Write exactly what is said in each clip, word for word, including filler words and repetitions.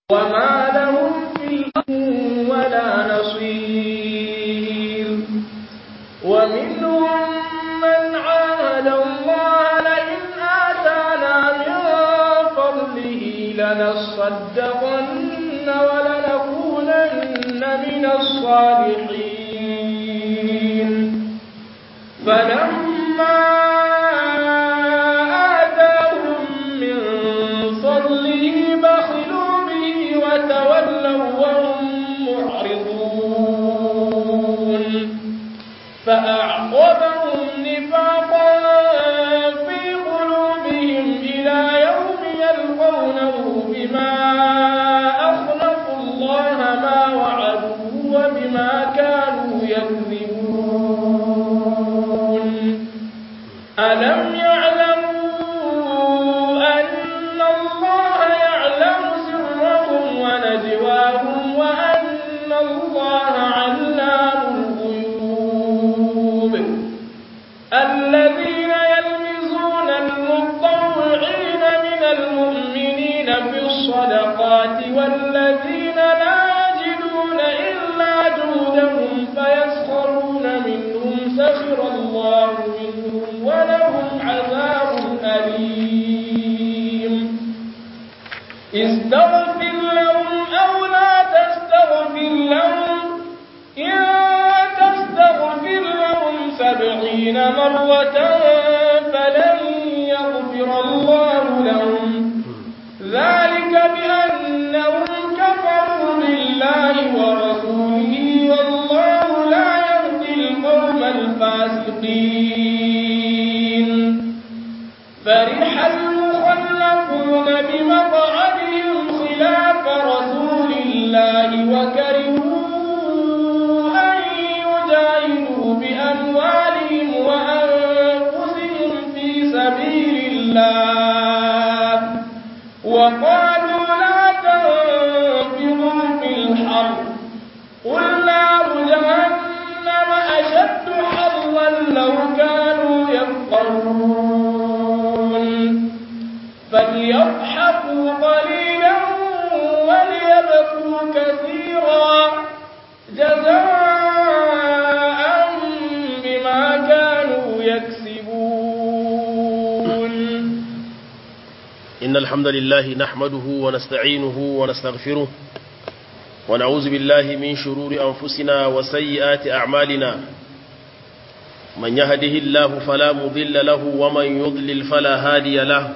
وما لهم في الأرض ولا نصير ومنهم من عاهد الله لئن آتانا من فضله لنصدقن ولنكونن من الصالحين فلما آتاهم من فضله بخلوا به وتولوا وهم معرضون فأعقبهم نفاقا في قلوبهم إلى يوم يلقونه بما أخلفوا الله ما وعدوه وبما كانوا يكذبون ألم يعلموا أن الله يعلم سرهم ونجواهم وأن الله علام الغيوب الذين يلمزون المطوعين من المؤمنين في الصدقات والذين لا يجدون إلا جهدهم فيسخرون منهم سخر الله منهم ولهم عذاب أليم استغفر لهم أو لا تستغفر لهم إن تستغفر لهم سبعين مرة فلن يغفر الله لهم ذلك بأنهم كفروا بالله ورسوله والله لا يهدي القوم الفاسقين فرح المخلفون بمقعدهم خلاف رسول الله وكرهوا أن يجاهدوا بأموالهم وأنفسهم في سبيل الله وقالوا لا تنفروا في الحرب قل نار جهنم أشد حرا لو كانوا يفقهون فليضحكوا قليلا وليبكوا كثيرا جزاء بما كانوا يكسبون إن الحمد لله نحمده ونستعينه ونستغفره ونعوذ بالله من شرور أنفسنا وسيئات أعمالنا من يهده الله فلا مضل له ومن يضلل فلا هادي له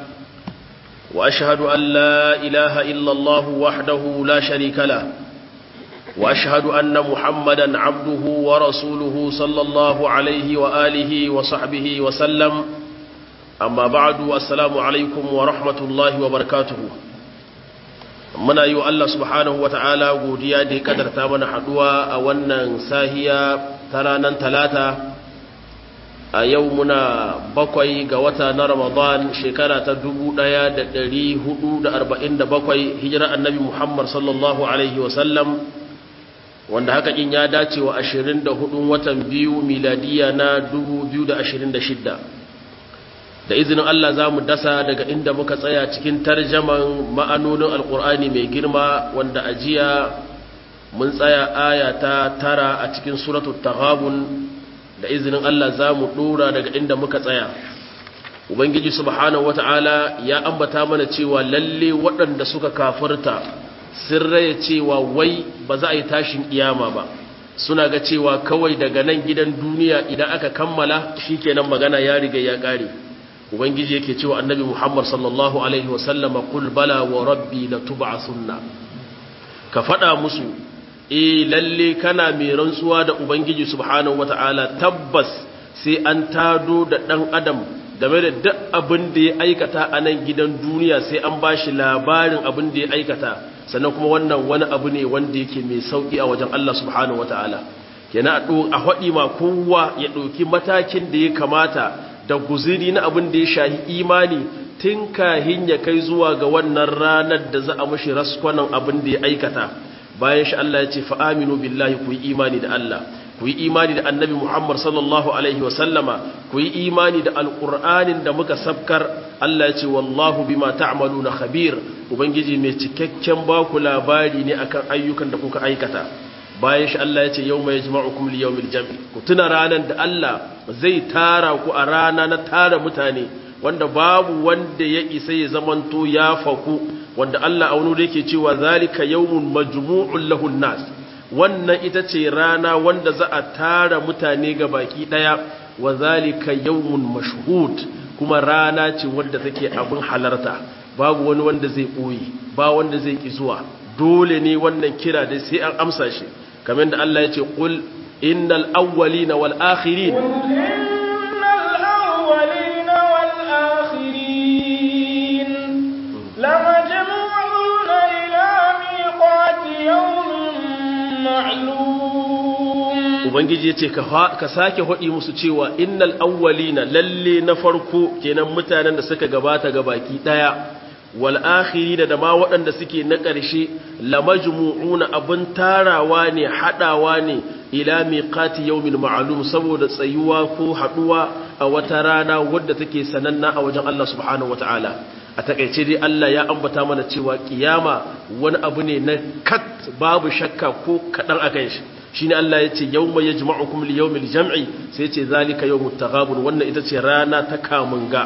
وأشهد أن لا إله إلا الله وحده لا شريك له وأشهد أن محمدا عبده ورسوله صلى الله عليه وآله وصحبه وسلم أما بعد السلام عليكم ورحمة الله وبركاته muna yi wa Allah subhanahu wata'ala godiya da ya kadarta mana haduwa a wannan sahiya ta ranar talata a yau muna bakwai ga wata na Ramadan shekara ta dubu ɗaya da ɗari hudu da arba'in da bakwai hijira annabi Muhammad sallallahu alaihi wasallam wanda haka in ya dace wa ashirin da hudun watan biyu miladiya na dubu biyu da ashirin da shidda da izinin Allah za mu dasa daga inda muka tsaya cikin tarjaman ma'anonin alkur'ani mai girma wanda a jiya mun tsaya aya ta tara a cikin suratul taghabun da izinin Allah za mu dora daga inda muka tsaya ubangiji subhanahu wata'ala ya ambata mana cewa lalle waɗanda suka kafirta sun raya cewa wai ba za a yi tashin kiyama ba suna ga cewa kawai daga nan gidan duniya idan aka kammala shikenan magana ya riga ya ƙare ubangiji yake cewa annabi Muhammad sallallahu alaihi wasallam qul bala wa rabbi latub'athunna ka fada musu eh lalle kana mai rantsuwa da ubangiji subhanahu wataala tabbas sai an tado da dan adam game da duk abin da ya aikata a nan gidan duniya sai an bashi labarin abin da ya aikata sannan kuma wannan wani abu ne wanda yake mai sauki a wajen Allah subhanahu wataala kenan a hadi ma kowa ya dauki matakin da ya kamata da guziri na abin da ya shahi imani tun kahin ya kai zuwa ga wannan ranar da za a mashi raskwanan abin da ya aikata bayan shi Allah ya ce fa'aminu billahi ku yi imani da Allah ku yi imani da annabi Muhammad sallallahu alaihi wa sallama ku yi imani da alqur'anin da muka sabkar Allah ya ce wallahu bima ta'maluna khabir ubangiji mai cikakken ba ku labari ne akan ayyukan da kuka aikata bayan shi Allah ya ce yawma yajma'ukum li yawmil jam'i ku tuna ranan da Allah zai tara ku a rana na tara mutane wanda babu wanda ya isa ya zamanto ya faku wanda Allah a wani da yake cewa zalika yawmun majmu'un lahun nas wannan ita ce rana wanda za a tara mutane ga baki daya wa zalika yawmun mashhud kuma rana ce wanda take abin halarta babu wani wanda zai boye ba wanda zai ki zuwa dole ne wannan kira da sai an amsa shi kamar da Allah ya ce qul innal awwalina wal akhirin innal awwalina wal akhirin lamajmu'una ila miqati yawmin ma'lum ubangiji yace ka ka sake hodi musu cewa innal awwalina lalle na farko kenan mutanen da suka gabata gabaki daya wal akhirina da ma waɗanda suke na ƙarshe lamajmu'una abun tarawa ne hadawa ne ila miqati yawmin ma'lum saboda tsayuwa ko haduwa a wata rana wadda take sananna a wajen Allah subhanahu wataala a takeice dai Allah ya ambata mana cewa kiyama wani abu ne na kat babu shakka ko kadan akan shi shine Allah yace yawma yajma'ukum li yawmil jam'i sai yace zalika yawmut taghabun wannan ita ce rana ta kamunga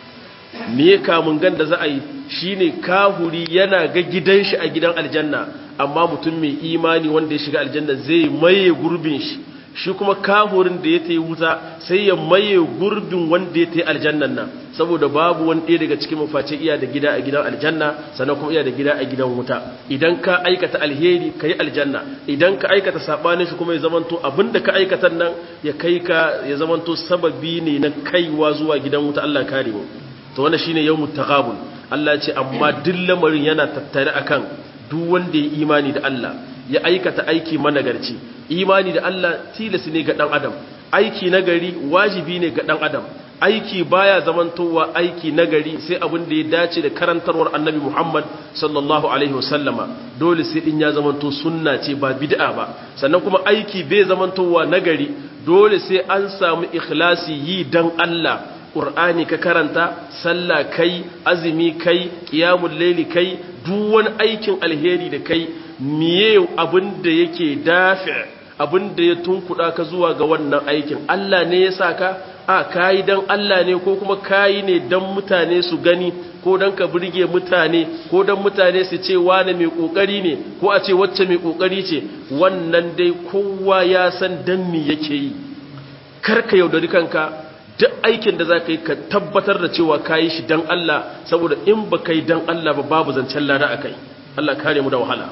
me kamungan da za a yi shine kahuri yana ga gidan shi a gidan aljanna amma mutum mai imani wanda ya shiga aljanna zai maye gurbin shi shi kuma kahurin da ya tayi wuta sai ya maye gurbin wanda ya tayi aljannan nan saboda babu wani ɗaya daga cikin mafaci iya da gida a gidan aljanna sannan kuma iya da gida a gidan wuta idan ka aikata alheri kai aljanna idan ka aikata sabanin shi kuma ya zamanto abinda ka aikata nan ya kai ka ya zamanto sababi ne na kaiwa zuwa gidan wuta Allah kare mu to wannan shine yawmut taghabun Allah ya ce amma duk lamarin yana tattare akan duk wanda ya imani da Allah ya aikata aiki managarci imani da Allah tilas ne ga dan adam aiki nagari wajibi ne ga dan adam aiki baya zamantowa aiki nagari sai abin da ya dace da karantarwar annabi Muhammad sallallahu alaihi wasallama dole sai din ya zamanto sunna ce ba bid'a ba sannan kuma aiki bai zamantowa nagari dole sai an samu ikhlasi yi dan Allah Qur'ani ka karanta sallah kai azumi kai qiyamul layli kai duk wani aikin alheri da kai miye abinda yake dafi abinda ya tunkuda ka zuwa ga wannan aikin Allah ne ya saka a kai dan Allah ne ko kuma kai ne dan mutane su gani ko dan ka burge mutane ko dan mutane su ce wani mai kokari ne ko a ce wacce mai kokari ce wannan dai kowa ya san dan me yake yi karka yaudari kanka duk aikin da za ka yi ka tabbatar da cewa ka yi shi don Allah saboda in ba ka yi don Allah ba babu zancen lada a kai Allah kare mu da wahala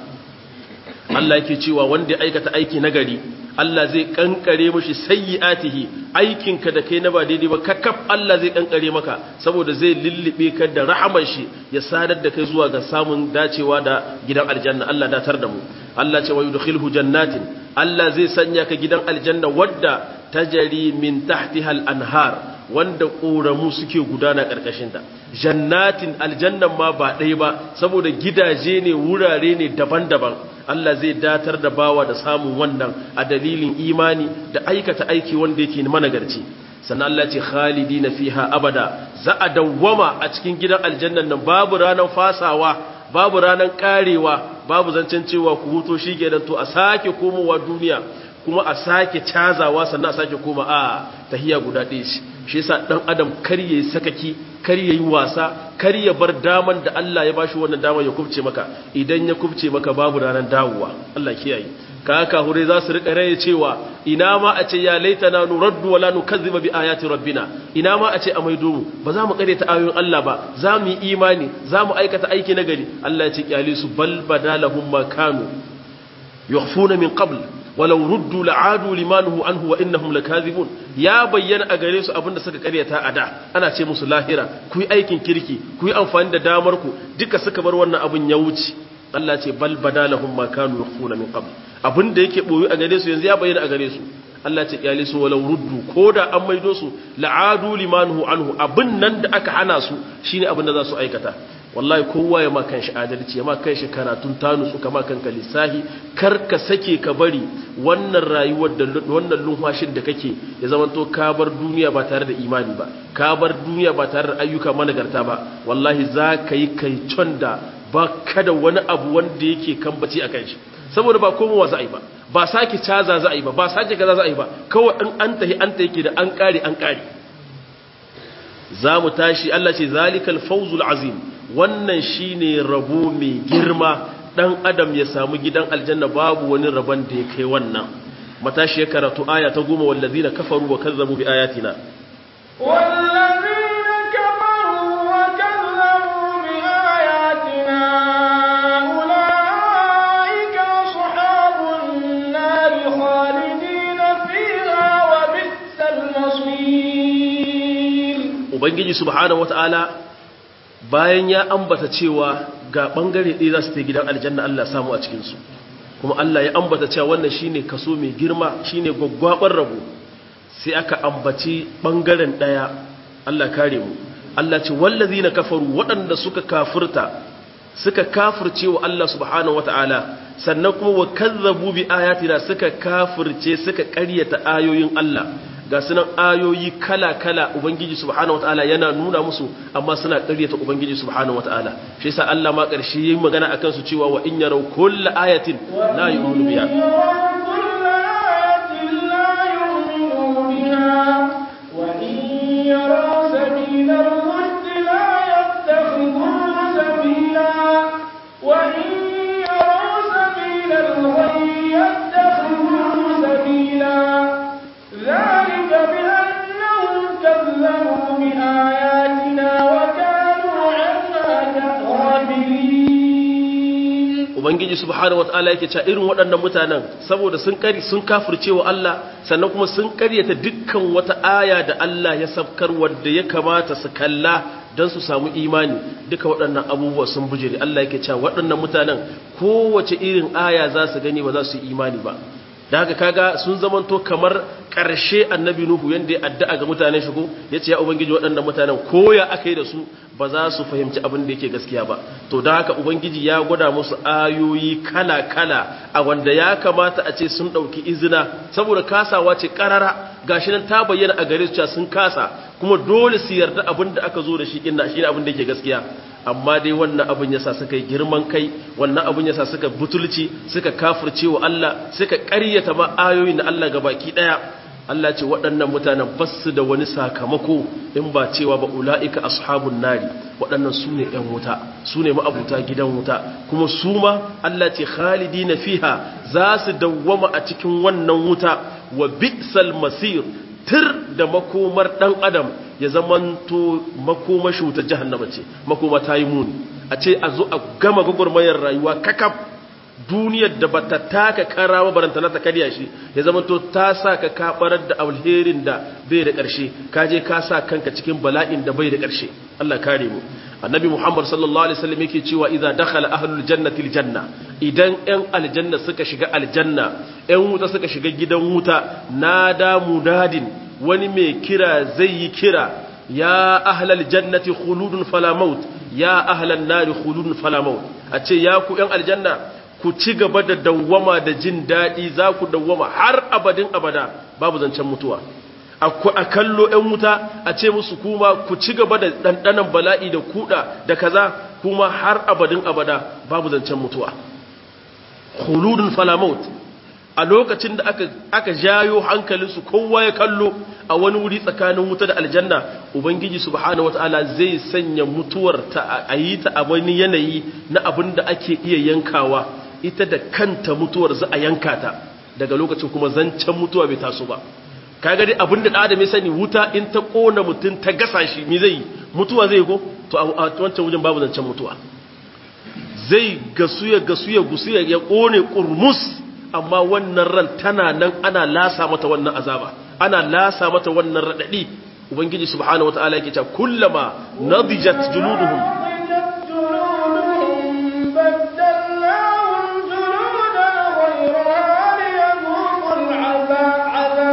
Allah yake cewa wanda ya aikata aiki nagari Allah zai kankare mashi sayyi'atihi aikinka da kai na ba daidai ba kakaf Allah zai kankare maka saboda zai lullube ka da rahamar shi ya sadar da kai zuwa ga samun dacewa da gidan aljanna Allah datar da mu Allah ce wa yudkhilhu jannatin Allah zai sanya ka gidan aljanna wadda tajari min tahtiha al-anhar wanda ƙoramu suke gudana ƙarƙashinta jannatin aljannan ma ba ɗaya ba saboda gidaje ne wurare ne daban-daban Allah zai datar da bawa da samun wannan a dalilin imani da aikata aiki wanda yake managarci sannan Allah ce khalidina fiha abada za a dawwama a cikin gidan aljannan nan babu ranar fasawa babu ranar karewa babu zancen cewa ku huto shi kenan to a sake komowa duniya kuma a sake cazawa sannan a sake koma a tahiya guda ɗaya shi shi yasa dan adam kar yayi sakaki kar yayi wasa kar ya bar daman da Allah ya bashi wannan daman ya kubce maka idan ya kubce maka babu ranar dawowa Allah kiyaye kaka hure za su rika raye cewa ina ma a ce ya laitana nuraddu wala nukazziba bi ayati rabbina ina ma a ce a maido mu ba za mu kare ta ayoyin Allah ba za mu yi imani za mu aikata aiki nagari Allah ya ce kyale su bal badalahum ma kanu yukhfuna min qabl walau ruddu la'adu limanuhu anhu wa innahum lakazibun ya bayyana a gare su abinda suka karyata a da ana ce musu lahira ku yi aikin kirki ku yi amfani da damar ku duka suka bar wannan abin ya wuce Allah ce bal badalahum ma kanu yakhfuna min qabl abinda yake boye a gare su yanzu ya bayyana a gare su Allah ce kyale su walau ruddu koda an maido su la'adu limanuhu anhu abin nan da aka hana su shine abin da za su aikata wallahi kowa ya ma kanshi adalci ya ma kanshi karatun tanutsu kama kanka lissahi kar ka sake ka bari wannan rayuwar da wannan lumfashin da kake ya zamanto ka bar duniya ba tare da imani ba ka bar duniya ba tare da ayyuka managarta ba wallahi za ka yi kai da ba kada wani abu wanda yake kambaci a kanshi saboda ba komowa za a yi ba ba sake caza za a yi ba ba sake kaza za a yi ba kawai in an tahi an ta yake da an kare an kare za mu tashi Allah ce zalikal fawzul azim wannan shine rabo mai girma dan adam ya samu gidan aljanna babu wani rabon da ya kai wannan matashi ya karatu aya ta goma wallazina kafaru wa kazzabu bi ayatina wallazina kafaru wa kazzabu bi ayatina ulaika ashabun nar khalidina fiha wa bi'sal masir ubangiji subhanahu wataala bayan ya ambata cewa ga bangare ɗaya za su ta gidan aljanna Allah samu a cikinsu kuma Allah ya ambata cewa wannan shine kaso mai girma shine gwaggwabar rabo sai aka ambaci bangaren ɗaya Allah kare mu Allah ce wallazina kafaru waɗanda suka kafirta suka kafirce wa Allah subhanahu wataala sannan kuma wa kazzabu bi ayatina suka kafirce suka ƙaryata ayoyin Allah ga sunan ayoyi kala-kala ubangiji subhanahu wataala yana nuna musu amma suna ƙaryata ubangiji subhanahu wataala shi yasa Allah ma ƙarshe yayin magana akan su cewa wa in yaraw kullu ayatin la yu'minu biha wa in yaraw sabila ar-rushd la yattakhidhuhu sabila wa in yaraw sabila al-ghayy yattakhidhuhu sabila ذلك بأنهم كذبوا بآياتنا وكانوا عنها غافلين ubangiji subhanahu wataala yake cewa irin waɗannan mutanen saboda sun kari sun kafirce wa Allah sannan kuma sun karyata dukkan wata aya da Allah ya sabkar wanda ya kamata su kalla don su samu imani duka waɗannan abubuwa sun bujire Allah yake cewa waɗannan mutanen kowace irin aya za su gani ba za su yi imani ba da haka kaga sun zamanto kamar ƙarshe annabi nuhu yanda ya addu'a ga mutanen shi ko yace ya ubangiji waɗannan mutanen koya akai da su ba za su fahimci abin da yake gaskiya ba to da haka ubangiji ya gwada musu ayoyi kala kala a wanda ya kamata a ce sun dauki izina saboda kasawa ce karara gashi nan ta bayyana a gare su cewa sun kasa kuma dole su yarda abin da aka zo da shi inna shine abin da yake gaskiya amma dai wannan abin yasa suka yi girman kai wannan abin yasa suka butulci suka kafirce wa Allah suka ƙaryata ma ayoyin na Allah gabaki daya Allah ce waɗannan mutanen basu da wani sakamako in ba cewa ba ula'ika ashabun nari waɗannan su ne ‘yan wuta su ne ma'abuta gidan wuta kuma su ma Allah ce khalidina fiha za su dawwama a cikin wannan wuta wa bi'sal masir tir da makomar ɗan adam ya zamanto makomashi wuta jahannama ce makoma ta yi muni a ce a zo a gama gwagwarmayar rayuwa kakaf duniyar da bata taka karawa baranta na ta karya shi ya zamanto ta sa ka kabarar da alherin da bai da ƙarshe ka je ka sa kanka cikin bala'in da bai da ƙarshe Allah kare mu annabi Muhammad sallallahu alaihi wasallam yake cewa idza dakhala ahlul jannati aljanna idan ɗan aljanna suka shiga aljanna ɗan wuta suka shiga gidan wuta nada mudadin wani mai kira zai yi kira ya ahlal jannati khuludun fala maut ya ahlan nari khuludun fala maut a ce ya ku ɗan aljanna ku ci gaba da dawwama da jin daɗi za ku dawwama har abadin abada babu zancen mutuwa a kallo ‘yan wuta a ce musu kuma ku ci gaba da ɗanɗanan bala'i da kuɗa da kaza kuma har abadin abada babu zancen mutuwa khuludun falamaut a lokacin da aka, aka jayo hankalinsu kowa ya kallo a wani wuri tsakanin wuta da aljanna ubangiji subhanahu wataala zai sanya mutuwar ta a yi ta a wani yanayi na abin da ake iya yankawa ita da kanta mutuwar za a yanka ta daga lokacin kuma zancen mutuwa bai taso ba kaga dai abin da adam ya sani wuta in ta kona mutum ta gasa shi me zai mutuwa zai go to a wancan wajen babu zancen mutuwa zai gasu ya gasu ya gusu ya kone kurmus amma wannan ran tana nan ana lasa mata wannan azaba ana lasa mata wannan radadi ubangiji subhanahu wataala yake cewa kullama nadijat juluduhum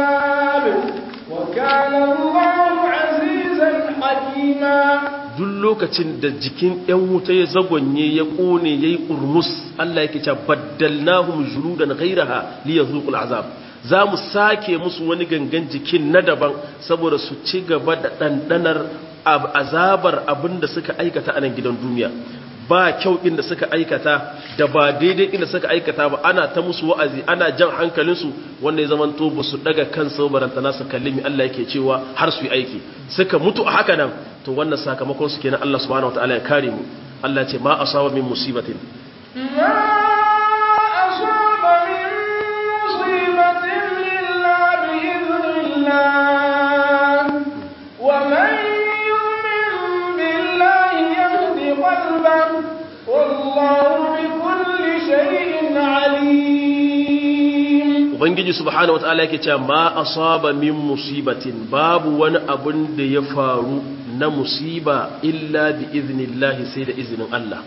duk lokacin da jikin ɗan wuta ya zagonye ya ƙone ya yi ƙurmus Allah yake cewa baddalnahum juludan ghayraha liyazuqul azab za mu sake musu wani gangan jikin na daban saboda su ci gaba da ɗanɗanar azabar abin da suka aikata a nan gidan duniya. Ba kyau inda suka aikata da ba daidai inda suka aikata ba, ana ta musu wa'azi ana jan hankalinsu wanda ya zamanto ba su daga kansu barantana su kallimi Allah yake cewa har su yi aiki suka mutu a haka nan, to wannan sakamakon su kenan. Allah subhanahu wataala ya kare mu. Allah ce ma asaba min musibatin Ubangiji subhanahu wataala yake cewa ma asaba min musibatin, babu wani abun da ya faru na musiba illa bi iznillahi, sai da izinin Allah.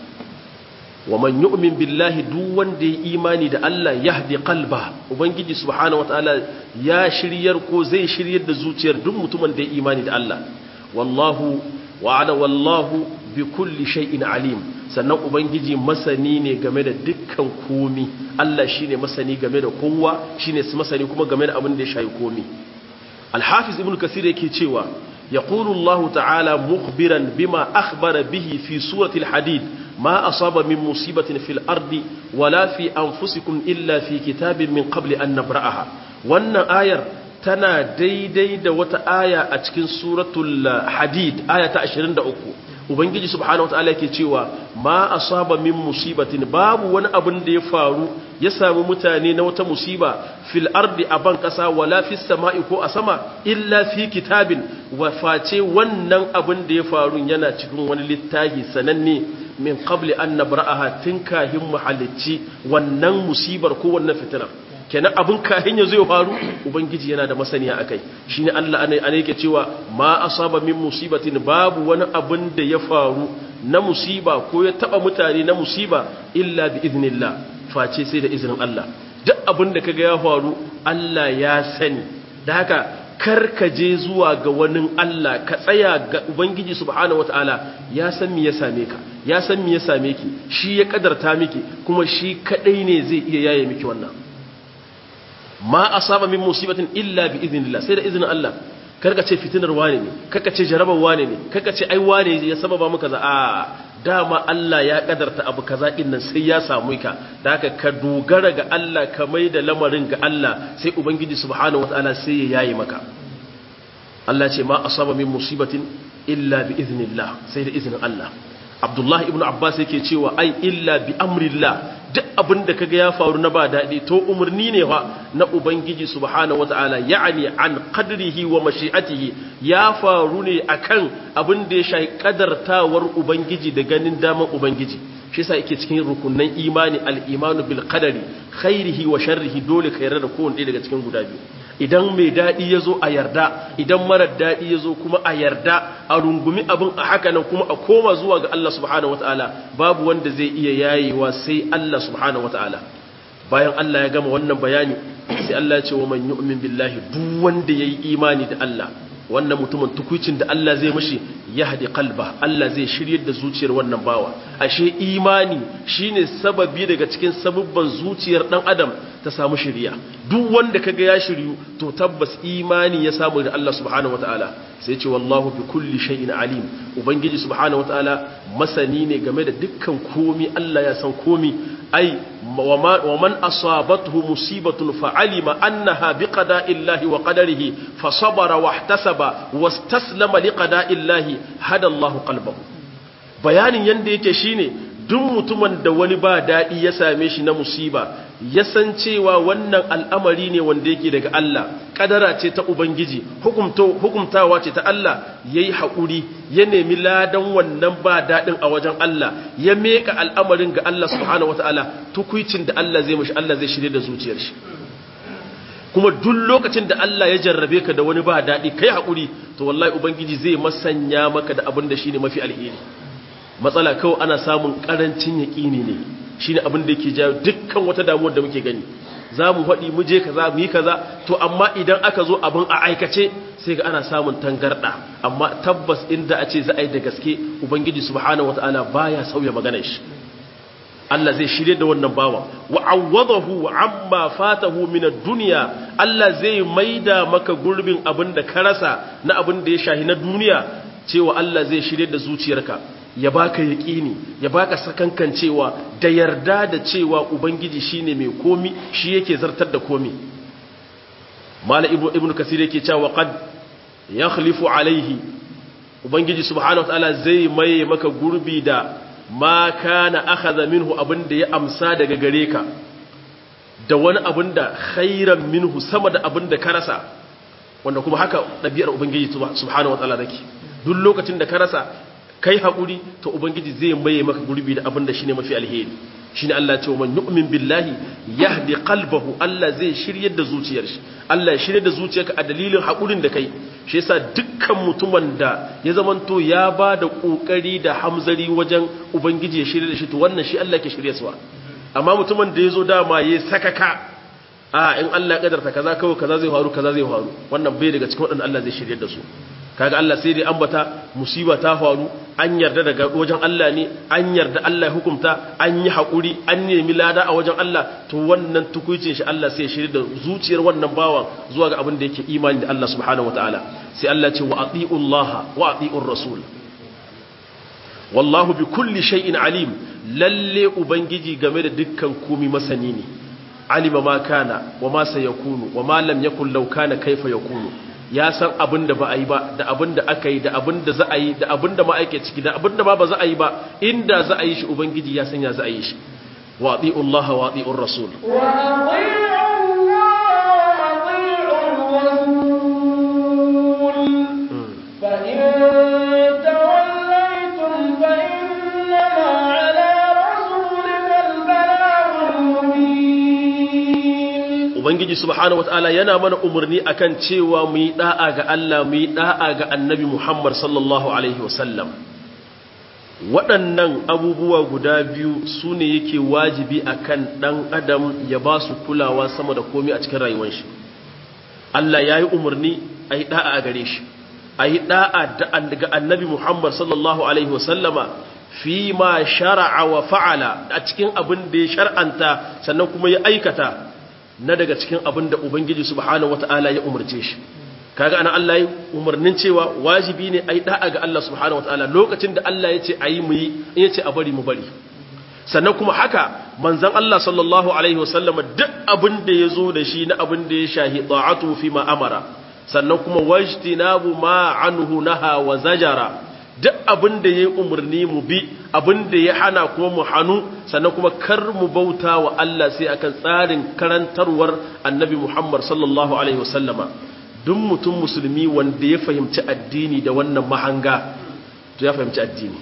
Wa man yu'min billahi, duk wanda ya imani da Allah yahdi qalba, Ubangiji subhanahu wataala ya shiryar ko zai shiryar da zuciyar duk mutumin da ya imani da Allah. Wallahu wa'ada wallahu bi kulli shay'in alim, sannan ubangiji masani ne game da dukkan komi. Allah shine masani game da kowa, shine masani kuma game da abin da ya shayi komi. Al-Hafiz Ibn Kathir yake cewa yaqulu Allah ta'ala mukhbiran bima akhbara bihi fi surati al-Hadid ma asaba min musibatin fil ardi wala fi anfusikum illa fi kitabin min qabli an nabra'aha. Wannan ayar tana daidai da wata aya a cikin suratul Hadid aya ta ashirin da uku. Ubangiji subhanahu wataala yake cewa ma asaba min musibatin, babu wani abin da ya faru ya samu mutane na wata musiba fil ardi a ban kasa wala fis sama'i ko a sama illa fi kitabin, wa face wannan abin da ya faru yana cikin wani littafi sananne min qabli an nabra'aha, tun kahin muhallici wannan musibar ko wannan fitinar. Kenan abin kahin ya zai faru ubangiji yana da masaniya akai. Shine Allah ana yake cewa ma asaba min musibatin, babu wani abin da ya faru na musiba ko ya taba mutane na musiba illa bi idnillah, face sai da izinin Allah. Duk abin da kaga ya faru Allah ya sani. Da haka kar ka je zuwa ga wani Allah, ka tsaya ga ubangiji subhanahu wataala. Ya san me ya same ka, ya san me ya same ki, shi ya kadarta miki, kuma shi kadai ne zai iya yaye miki wannan. Ma asaba min musibatin illa bi idhnillah, sai da izinin Allah. Karka ce fitinar wane ne, karka ce jarabar wane ne, karka ce ai wane ya sababa maka za a dama Allah ya kadarta abu kaza din nan sai ya samu ka. Da haka ka dogara ga Allah, ka mai da lamarin ga Allah, sai ubangiji subhanahu wataala sai ya yayi maka. Allah ce ma asaba min musibatin illa bi idhnillah, sai da izinin Allah. Abdullah ibn Abbas yake cewa ai illa bi amrillah, duk abin da kaga ya faru na ba daɗi to umarni ne fa na ubangiji subhanahu wataala, ya'ani an qadrihi wa mashi'atihi, ya faru ne akan abin da ya shafi kadartawar ubangiji da ganin daman ubangiji. Shi yasa yake cikin rukunan imani al-imanu bil qadari khairihi wa sharrihi, dole ka yarda da kowanne daga cikin guda biyu. Idan mai daɗi ya zo a yarda, idan marar daɗi ya zo kuma a yarda, a rungumi abin a haka nan kuma a koma zuwa ga Allah subhanahu wataala. Babu wanda zai iya yayewa sai Allah subhanahu wataala. Bayan Allah ya gama wannan bayani sai Allah ya ce wa man yu'min billahi, duk wanda yayi imani da Allah, wannan mutumin tukuicin da Allah zai mishi yahdi qalba, Allah zai shiryar da zuciyar wannan bawa. Ashe imani shine sababi daga cikin sabubban zuciyar dan adam ta samu shiriya. Duk wanda kaga ya shiryu to tabbas imani ya samu da Allah subhanahu wataala. Sai ce wallahu bi kulli shay'in alim, ubangiji subhanahu wataala masani ne game da dukkan komi. Allah ya san komi. ai wa man asabathu musibatun fa'alima annaha biqada'illahi wa qadarihi fa sabara wa ihtasaba wastaslama liqada'illahi hada Allahu qalbahu. Bayanin yanda yake shine duk mutumin da wani ba daɗi ya same shi na musiba, ya san cewa wannan al'amari ne wanda yake daga Allah, ƙadara ce ta Ubangiji, hukumtawa ce ta Allah, ya yi haƙuri, ya nemi ladan wannan ba daɗin a wajen Allah, ya meka al'amarin ga Allah subhanahu wa ta'ala, tukwicin da Allah zai mashi, Allah zai shirye da zuciyar shi. Kuma duk lokacin da Allah ya jarrabe ka da wani ba daɗi, kai haƙuri, to wallahi Ubangiji zai masanya maka da abin da shi ne mafi alheri. Matsala kawai ana samun karancin yaƙini ne, shine abin da yake jawo dukkan wata damuwar da muke gani. za mu haɗi mu je kaza mu yi kaza to amma idan aka zo abin a aikace sai ga ana samun tangarɗa amma tabbas inda a ce za a yi da gaske ubangiji subhanahu wataala baya sauya maganar shi Allah zai shirye da wannan bawa wa awwadahu amma fatahu min ad-dunya Allah zai maida maka gurbin abin da ka rasa na abin da ya shahi na duniya cewa Allah zai shirye da zuciyarka ya baka yaqini ya baka sakankan cewa da yarda da cewa ubangiji shine mai komi shi yake zartar da komi mala ibnu kasir yake cewa qad yakhlifu alaihi ubangiji subhanahu wataala zai maye maka gurbi da ma kana akhadha minhu abinda ya amsa daga gare ka da wani abinda khairan minhu sama da abinda ka rasa wanda kuma haka dabi'ar ubangiji subhanahu wataala take duk lokacin da ka rasa kai hakuri to ubangiji zai maye maka gurbi da abinda shine mafi alheri shine Allah ya ce man yu'min billahi yahdi qalbahu Allah zai shiryar da zuciyar shi Allah ya shiryar da zuciyarka a dalilin hakurin da kai shi yasa dukkan mutumin da ya zamanto ya ba da kokari da hamzari wajen ubangiji ya shirye da shi to wannan shi Allah ke shiryarwa amma mutumin da yazo dama yayi sakaka a in Allah ya kadarta kaza kawai kaza zai faru kaza zai faru wannan bai daga cikin wadannan Allah zai shiryar da su kaga Allah sai dai ambata musiba ta faru an yarda daga wajen Allah ne an yarda Allah ya hukunta an yi hakuri an nemi lada a wajen Allah to wannan tukuicin shi Allah sai ya shirye da zuciyar wannan bawan zuwa ga abin da yake imani da Allah subhanahu wataala sai Allah ce wa atiullaha wa atiur rasul wallahu bi kulli shay'in alim lalle ubangiji game da dukkan komai masani ne alima ma kana wa ma sayakunu wa ma lam yakun law kana kaifa yakunu ya san abin da ba a yi ba da abin da aka yi da abin da za a yi da abin da ma ake ciki da abin da ma ba za a yi ba inda za a yi shi ubangiji ya sanya za a yi shi wa ati'u Allah wa ati'ur rasul wa ati'u Allah wa ati'ur rasul fa in tawallaytum fa innama ala rasulina al-balaghul mubin ubangiji subhanahu wataala yana mana umarni akan cewa mu yi da'a ga Allah mu yi da'a ga annabi Muhammad sallallahu alaihi wasallam waɗannan abubuwa guda biyu su ne yake wajibi akan ɗan adam ya ba su kulawa sama da komai a cikin rayuwar shi Allah ya yi umarni a yi da'a a gare shi a yi da'a ga annabi Muhammad sallallahu alaihi wasallama fi ma shara'a wa fa'ala a cikin abin da ya shar'anta sannan kuma ya aikata na daga cikin abin da Ubangiji subhanahu wata'ala ya umarce shi kaga ana Allah ya umarnin cewa wajibi ne a yi da'a ga Allah subhanahu wata'ala lokacin da Allah ya ce a yi mu yi in ya ce a bari mu bari sannan kuma haka manzan Allah sallallahu alaihi wasallam duk abin da ya zo da shi na abin da ya shahi ta'atu fi ma amara sannan kuma wajtinabu ma anhu naha wa zajara duk abin da ya yi umarni mu bi abin da ya hana kuma mu hannu sannan kuma kar mu bauta wa Allah sai akan tsarin karantarwar annabi Muhammad sallallahu alaihi wasallama duk mutum musulmi wanda ya fahimci addini da wannan mahanga to ya fahimci addini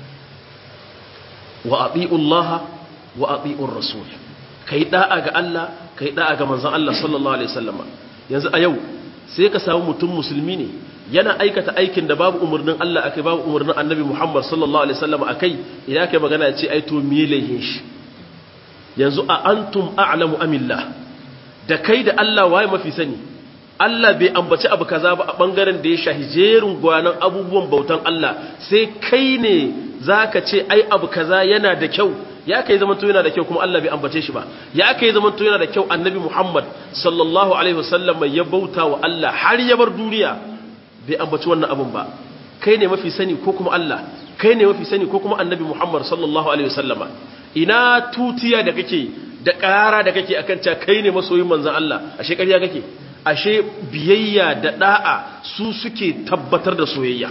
wa ati'u Allah wa ati'ur rasul kai da'a ga Allah kai da'a ga manzon Allah sallallahu alaihi wasallama yanzu a yau sai ka samu mutum musulmi ne yana aikata aikin da babu umarnin Allah akai babu umarnin annabi Muhammad sallallahu alaihi wasallam akai idan kai magana ya ce ai to me lahin shi yanzu a antum a'lamu amillah da kai da Allah waye mafi sani Allah bai ambaci abu kaza ba a bangaren da ya shahi jerin gwanan abubuwan bautan Allah sai kai ne zaka ce ai abu kaza yana da kyau ya kai zaman to yana da kyau kuma Allah bai ambace shi ba ya kai zaman to yana da kyau annabi Muhammad sallallahu alaihi wasallam ya bauta wa Allah har ya bar duniya bai ambaci wannan abun ba kai ne mafi sani ko kuma Allah kai ne mafi sani ko kuma annabi Muhammad sallallahu alaihi wasallama ina tutiya da kake da ƙara da kake akan cewa kai ne masoyin manzon Allah ashe ƙarya kake ashe biyayya da da'a su suke tabbatar da soyayya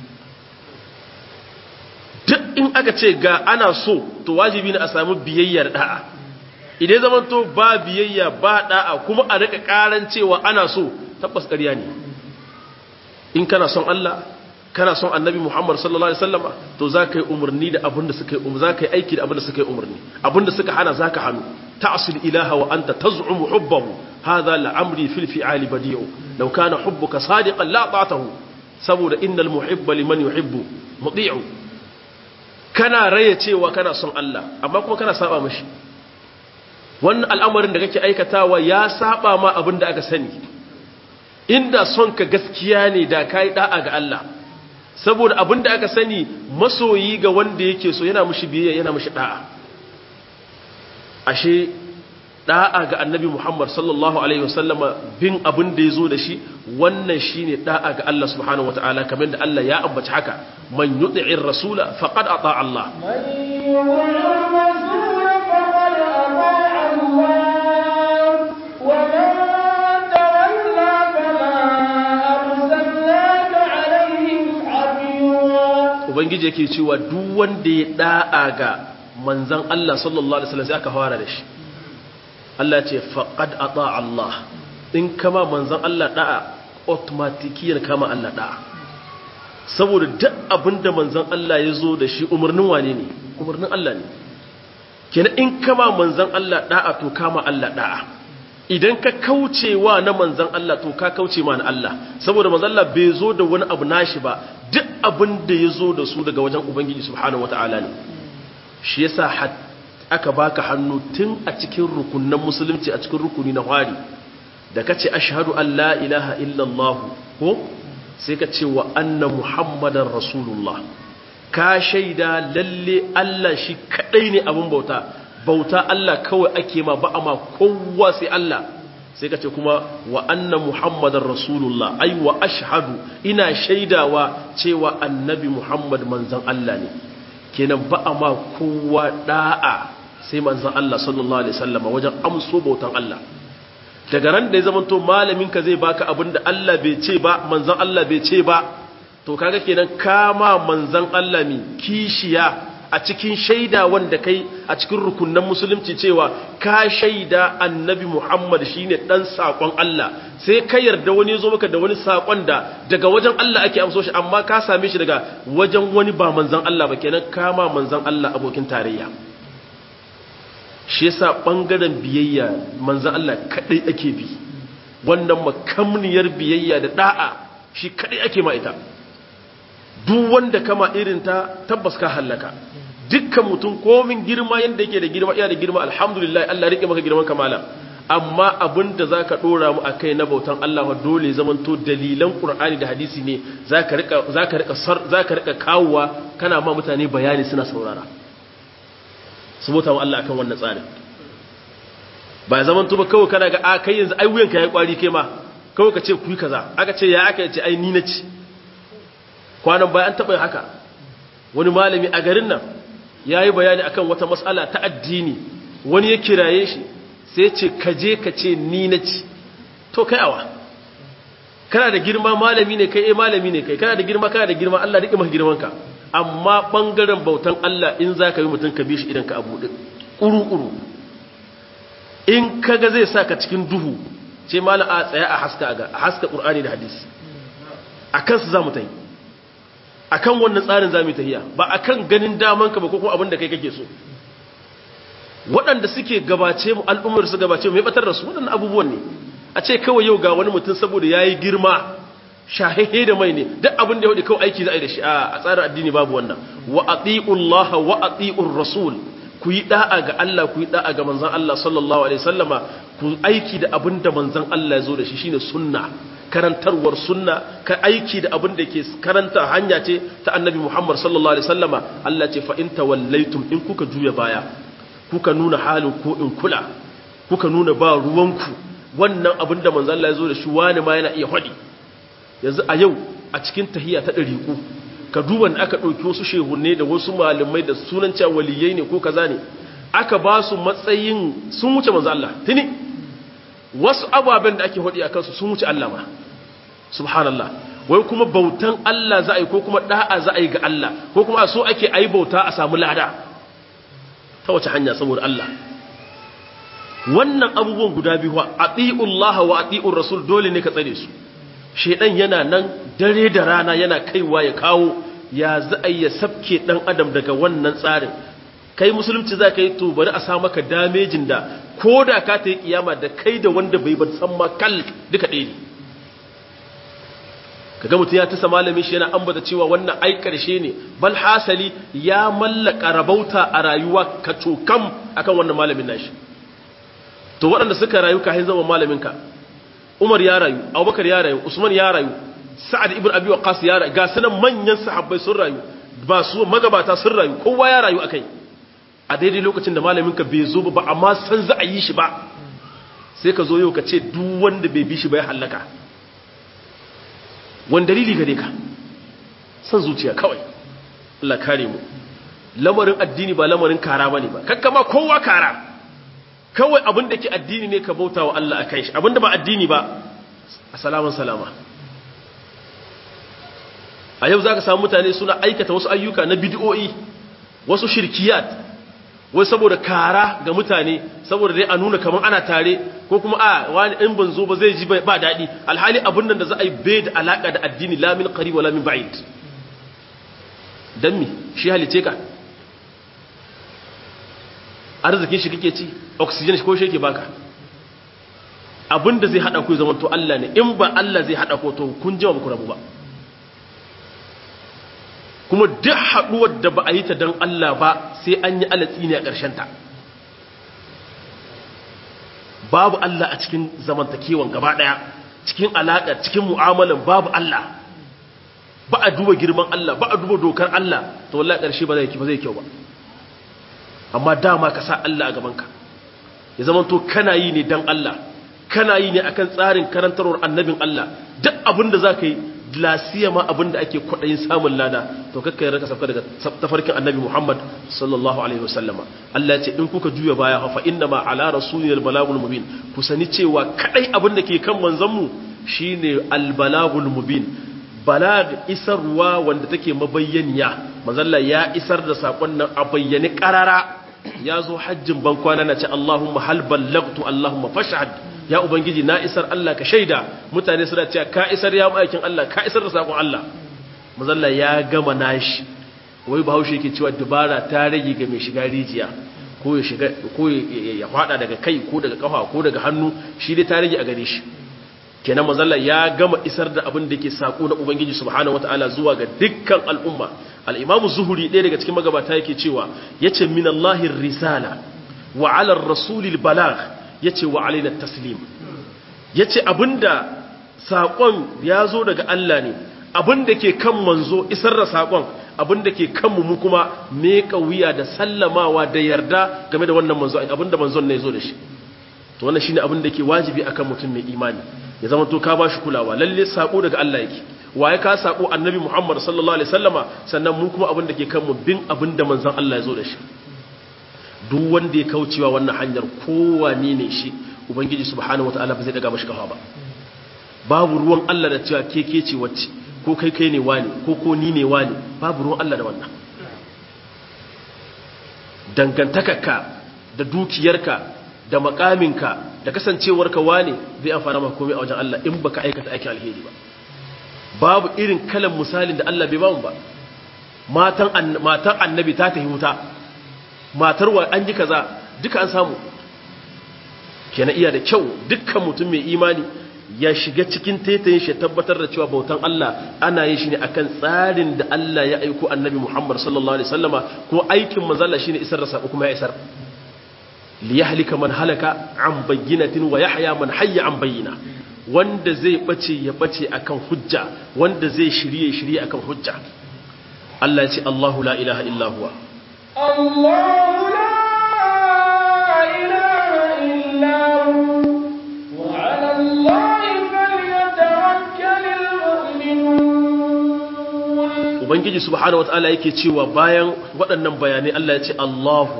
duk in aka ce ga ana so to wajibi ne a samu biyayya da da'a idan zaman to ba biyayya ba da'a kuma a rika ƙaran cewa ana so tabbas ƙarya ne in kana son Allah kana son annabi Muhammad sallallahu alaihi wasallama to zaka yi umarni da abinda suka yi umar zaka yi aiki da abinda suka yi umarni abinda suka hana zaka hanu ta'sil ilaha wa anta taz'umu hubbahu hadha la'amri fil fi'ali badi'u law kana hubbuka sadiqan la ta'tahu saboda innal muhibba liman yuhibbu muti'u kana raye cewa kana son Allah amma kuma kana saba mishi wannan al'amarin da kake aikatawa ya saba ma abin da aka sani inda son ka gaskiya ne da kai da'a ga Allah saboda abin da aka sani masoyi ga wanda yake so yana mushi biyayya yana mushi da'a ashe da'a ga annabi Muhammad sallallahu alaihi wasallama bin abin da yazo da shi wannan shine da'a ga Allah subhanahu wataala kamar da Allah ya ambaci haka man yuti'ir rasula faqad ata Allah man yuti'ir rasula faqad ata Allah wa man tawalla fama arsalnaka alaihim hafiza ubangiji yake cewa duk wanda ya da'a ga manzon Allah sallallahu alaihi wasallam sai aka fara da shi Allah ce faqad ata Allah in kama manzon Allah da'a automatically kama Allah da'a saboda duk abinda manzon Allah ya zo da shi umarnin wane ne umarnin Allah ne kenan in kama manzon Allah da'a to kama Allah da'a idan ka kaucewa na manzon Allah to ka kauce ma na Allah saboda manzon Allah bai zo da wani abu nashi ba duk abinda ya zo da su daga wajen ubangiji subhanahu wataala ne shi yasa aka baka hannu tun a cikin rukunan musulunci a cikin rukuni na wari da kace ashhadu an la ilaha illallah ko sai ka ce wa anna muhammadar rasulullah ka shaida lalle Allah shi kadai ne abin bauta bauta Allah kawai ake ma ba ama kowa sai Allah sai ka ce kuma wa anna muhammadar rasulullah ai wa ashhadu ina shaidawa cewa annabi muhammad manzon Allah ne kenan ba ama kowa da'a sai manzon Allah sallallahu alaihi wasallam wajen amso bautan Allah daga ran da ya zama to malamin ka zai baka abinda Allah bai ce ba manzon Allah bai ce ba to kaga kenan kama manzon Allah mi kishiya a cikin shaida wanda kai a cikin rukunnan musulunci cewa ka shaida annabi Muhammad shine dan sakon Allah sai ka yarda wani zo maka da wani sakon da daga wajen Allah ake amso shi amma ka same shi daga wajen wani ba manzon Allah ba kenan kama manzon Allah abokin tarayya shi yasa bangaren biyayya manzon Allah kadai ake bi wannan makamniyar biyayya da da'a shi kadai ake ma ita duk wanda kama irin ta tabbas ka halaka dukkan mutum komin girma yanda yake da girma iya da girma alhamdulillah Allah rike maka girman kamala amma abinda zaka dora mu akai na bautan Allah dole zamanto dalilan Qur'ani da hadisi ne zaka rika zaka rika zaka rika kawowa kana ma mutane bayani suna saurara saboda mu Allah akan wannan tsarin ba zaman tuba kawai kana ga a kai yanzu ai wuyanka yayi kwari kai ma kawai ka ce ku yi kaza aka ce ya aka ce ai ni na ci kwanan bayan an taba haka wani malami a garin nan yayi bayani akan wata mas'ala ta addini wani ya kiraye shi sai ce ka je ka ce ni na ci to kai awa kana da girma malami ne kai eh malami ne kai kana da girma kana da girma Allah rike maka girman ka amma ɓangaren bautan Allah in za ka yi mutum ka bi shi idan ka abu ɗin ƙuru-ƙuru in kaga zai sa ka cikin duhu ce mala a tsaye a haska a haska ƙur'ani da hadisi a kansu za mu ta yi a kan wannan tsarin za mu ta hiya ba a kan ganin damanka ba ko kuma abin da kai kake so waɗanda suke gabace mu al'ummar su gabace mu mai batar da su waɗannan abubuwan ne a ce kawai yau ga wani mutum saboda ya yi girma shahehe da mai ne duk abin da ya hudu kawai aiki za a yi da shi a tsarin addini babu wannan wa ati'ullah wa ati'ur rasul ku yi da'a ga Allah ku yi da'a ga manzon Allah sallallahu alaihi wasallama ku aiki da abin da manzon Allah ya zo da shi shine sunna karantarwar sunna ka aiki da abin da ke karanta hanya ce ta annabi Muhammad sallallahu alaihi wasallama Allah ce fa in tawallaitum in kuka juya baya kuka nuna halin ko in kula kuka nuna ba ruwanku wannan abin da manzon Allah ya zo da shi wani ma yana iya hadi yanzu a yau a cikin tahiyya ta ɗariƙu ka duban aka ɗauki wasu shehunne da wasu malamai da sunan cewa waliyai ne ko kaza ne aka ba su matsayin sun wuce manzo Allah tuni wasu ababen da ake hodi a kansu sun wuce Allah ma subhanallah wai kuma bautan Allah za a yi ko kuma da'a za a yi ga Allah ko kuma so ake ayi bauta a samu lada ta wace hanya saboda Allah wannan abubuwan guda biyu wa atiullaha wa atiur rasul dole ne ka tsare su shedan yana nan dare da rana yana kaiwa ya kawo ya za a ya sabke dan adam daga wannan tsarin kai musulunci za ka yi to bari a sa maka damejin da ko da ka ta yi kiyama da kai da wanda bai bar san makal duka ɗaya ne kaga mutum ya tasa malamin shi yana ambata cewa wannan ai karshe ne bal hasali ya mallaka rabauta a rayuwa ka cokam akan wannan malamin nashi to waɗanda suka rayu kafin zaman malaminka Umar ya rayu Abubakar ya rayu Usman ya rayu Sa'ad ibn Abi Waqqas ya rayu ga sanan manyan sahabbai sun rayu ba su magabata sun rayu kowa ya rayu akai a daidai lokacin da malaminka bai zo ba amma san za a yi shi ba sai ka zo yau ka ce duk wanda bai bi shi ba ya halaka wani dalili gare ka san zuciya kawai Allah kare mu lamarin addini ba lamarin kara bane ba kakkama kowa kara kawai abin da ke addini ne ka bauta wa Allah akan shi abin da ba addini ba assalamu salama a yau zaka samu mutane suna aikata wasu ayyuka na bid'o'i wasu shirkiyat wai saboda kara ga mutane saboda dai a nuna kaman ana tare ko kuma a wani in ban zo ba zai ji ba dadi alhali abin nan da za a yi bai da alaka da addini la min qarib wala min ba'id dan mi shi halice ka arzikin shi kake ci oxygen shi ko shi yake baka abinda zai hada ku zaman to Allah ne in ba Allah zai hada ku to kun jima ku rabu ba kuma duk haduwar da ba a yi ta dan Allah ba sai an yi alatsi ne a ƙarshen ta babu Allah a cikin zamantakewan gaba daya cikin alaka cikin mu'amalan babu Allah ba a duba girman Allah ba a duba dokar Allah to wallahi ƙarshe ba zai ba zai kyau ba amma dama ka sa Allah a gabanka ya zama to kana yi ne dan Allah kana yi ne akan tsarin karantarwar annabin Allah duk abin da zaka yi lasiya ma abin da ake kwadayin samun lada to kakkai raka safka daga tafarkin annabi Muhammad sallallahu alaihi wasallama Allah ya ce in kuka juya baya fa inna ma ala rasulil balagul mubin ku sani cewa kadai abin da ke kan manzon mu shine al balagul mubin balag isarwa wanda take mabayyaniya manzalla ya isar da sakon nan a bayyane karara ya zo hajjin bankwana na ce Allahumma hal ballagtu Allahumma fashhad ya ubangiji na isar Allah ka shaida mutane suna cewa ka isar ya ma'aikin Allah ka isar da sakon Allah manzalla ya gama nashi wai bahaushe yake cewa dubara ta rage ga mai shiga rijiya ko ya shiga ko ya fada daga kai ko daga kafa ko daga hannu shi dai ta rage a gare shi kenan manzalla ya gama isar da abin da yake sako na ubangiji subhanahu wataala zuwa ga dukkan al'umma al-imam zuhuri ɗaya daga cikin magabata yake cewa yace minallahir risala wa 'ala ar-rasulil balagh yace wa 'alaina at-taslim yace abinda sakon ya zo daga Allah ne abinda ke kan manzo isar da sakon abinda ke kan mu kuma me kauya da sallamawa da yarda game da wannan manzo abinda manzon ne ya zo da shi to wannan shine abin da yake wajibi akan mutum mai imani ya zama to ka bashi kulawa lalle sako daga Allah yake waye ka sako annabi Muhammad sallallahu alaihi wasallama sannan mu kuma abin da ke kan mu bin abin da manzon Allah ya zo da shi duk wanda ya kaucewa wannan hanyar kowane ne shi ubangiji subhanahu wataala ba zai daga mashi kafa ba babu ruwan Allah da cewa ke ke ce wacce ko kai kai ne wani ko ko ni ne wani babu ruwan Allah da wannan dangantakarka da dukiyarka da makaminka da kasancewarka wane bai amfana maka komai a wajen Allah in baka aikata aikin alheri ba babu irin kalan misalin da Allah bai bamu ba matan matan annabi ta tahi wuta matar wa an ji kaza duka an samu kenan iya da kyau dukkan mutum mai imani ya shiga cikin taitayin shi tabbatar da cewa bautan Allah ana yin shi ne akan tsarin da Allah ya aiko annabi Muhammad sallallahu alaihi wasallama ko aikin manzo Allah shine isar da sako kuma ya isar liyahlika man halaka an bayyinatin wa yahya man hayya an bayyina wanda zai bace ya bace akan hujja wanda zai shirye shirye akan hujja Allah ya ce Allahu la ilaha illa huwa Allahu la ilaha illa hu wa 'ala Allahi falyatawakkalul mu'minun Ubangiji subhanahu wataala yake cewa bayan waɗannan bayanai Allah ya ce Allahu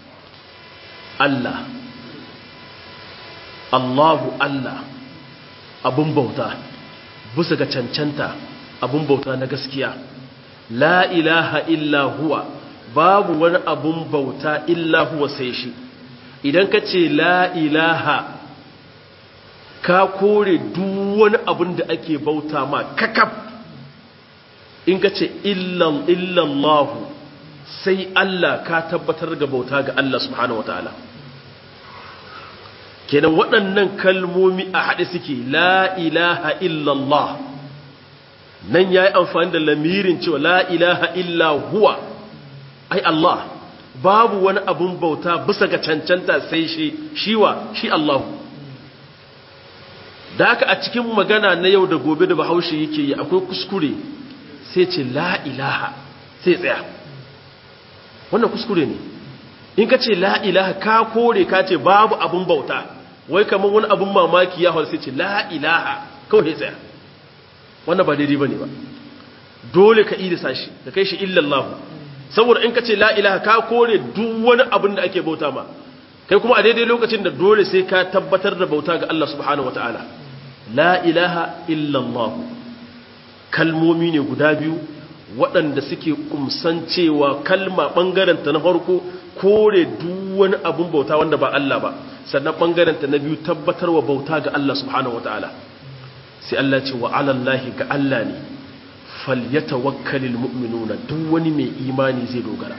Allah Allahu Allah abun bauta bisa ga cancanta abun bauta na gaskiya la ilaha illa huwa babu wani abun bauta illa huwa sai shi idan ka ce la ilaha ka kore duk wani abun da ake bauta ma kakaf in ka ce illallahu sai Allah ka tabbatar ga bauta ga Allah subhanahu wataala kenan waɗannan kalmomi a haɗe suke la ilaha illallah nan ya yi amfani da lamirin cewa la ilaha illa huwa ai Allah babu wani abun bauta bisa ga cancanta sai shi shiwa shi Allah. Da haka a cikin magana na yau da gobe da Bahaushe yake yi akwai kuskure sai ce la ilaha sai tsaya, wannan kuskure ne. In ka ce la ilaha ka kore ka ce babu abun bauta, wai kamar wani abun mamaki ya hau sai ce la ilaha kawai tsaya, wannan ba daidai bane ba. Dole ka idisa shi ka kai shi illallahu, saboda in ka ce la ilaha ka kore duk wani abin da ake bauta ma, kai kuma a daidai lokacin da dole sai ka tabbatar da bauta ga Allah subhanahu wataala. La ilaha illallah kalmomi ne guda biyu waɗanda suke kumsan cewa kalma ɓangaren ta na farko kore duk wani abin bauta wanda ba Allah ba, sannan ɓangaren ta na biyu tabbatarwa bauta ga Allah subhanahu wataala. Sai Allah ce wa alallahi ga Allah ne falyatawakkalul mu'minuna, duk wani mai imani zai dogara.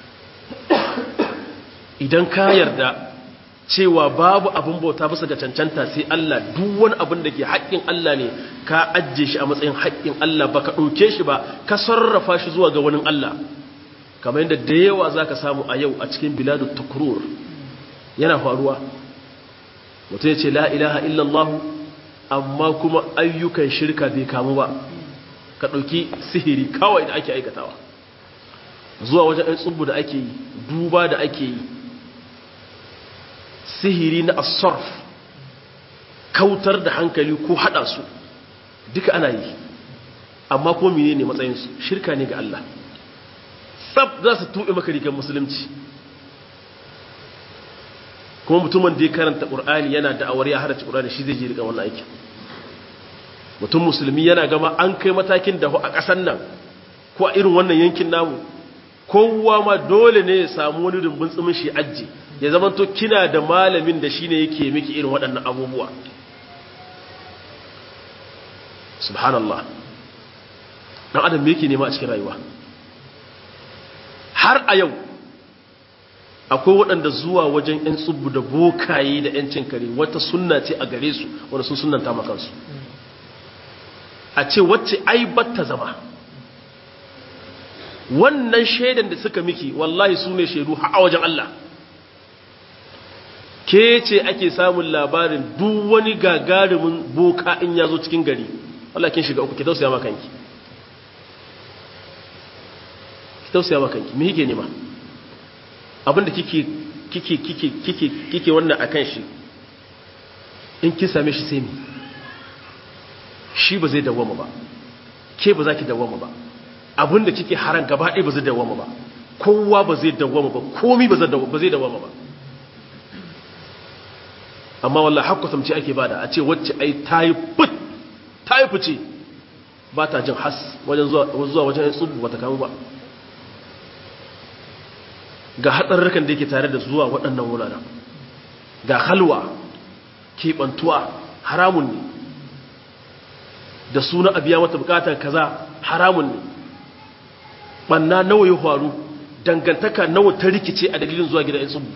Idan ka yarda cewa babu abin bauta bisa ga cancanta sai Allah, duk wani abin da ke haƙƙin Allah ne ka ajje shi a matsayin haƙƙin Allah, ba ka ɗauke shi ba ka sarrafa shi zuwa ga wani Allah, kamar yadda da yawa za ka samu a yau a cikin biladu tukurur yana faruwa. Mutum ya ce la ilaha illallah amma kuma ayyukan shirka bai kamu ba. Ka ɗauki sihiri kawai da ake aikatawa, zuwa wajen ɗan tsubu da ake yi, duba da ake yi, sihiri na asarf, kautar da hankali ko haɗa su duka ana yi, amma ko mene ne matsayinsu? Shirka ne ga Allah. Tsab za su tuɓe maka rigar musulunci. Kuma mutumin da ya karanta ƙur'ani yana da awar ya haraci ƙur'ani shi zai je riga wannan aikin. Mutum musulmi yana gama an kai matakin da a ƙasar nan ko a irin wannan yankin namu, kowa ma dole ne ya samu wani rumbun tsumin shi ajiye, ya zama to kina da malamin da shine yake miki irin waɗannan abubuwa. Subhanallah, dan adam me yake nema a cikin rayuwa? Har a yau akwai waɗanda zuwa wajen ƴan tsubbu da bokaye da ƴan cin kare wata sunna ce a gare su, wanda sun sunnanta ma kansu. A ce wacce ai batta zama, wannan shaidan da suka miki wallahi su ne shaidu a wajen Allah. Ke ce ake samun labarin duk wani gagarumin boka in ya zo cikin gari, wallahi kin shiga uku, ki tausaya ma kanki, ki tausaya ma kanki. Me yake nema? Abinda kike kike kike kike kike wannan akan shi, in kin same shi sai mi? Shi ba zai dawama ba, ke ba za ki dawama ba, abinda kike haran gaba ɗaya ba zai dawama ba, kowa ba zai dawama ba, komi ba zai dawama ba. Amma wallahi hakkutamci ake bada, a ce wacce ai ta yi fit ta yi fice ba ta jin has wajen zuwa wajen yin tsubu ba ta kamu ba. Ga hatsarurrukan da yake tare da zuwa waɗannan wuraren, ga halwa keɓantuwa haramun ne, da suna abiya mata bukatar kaza haramun ne. Banna nawa ya faru, dangantaka nawa ta rikice a dalilin zuwa gidan tsubu.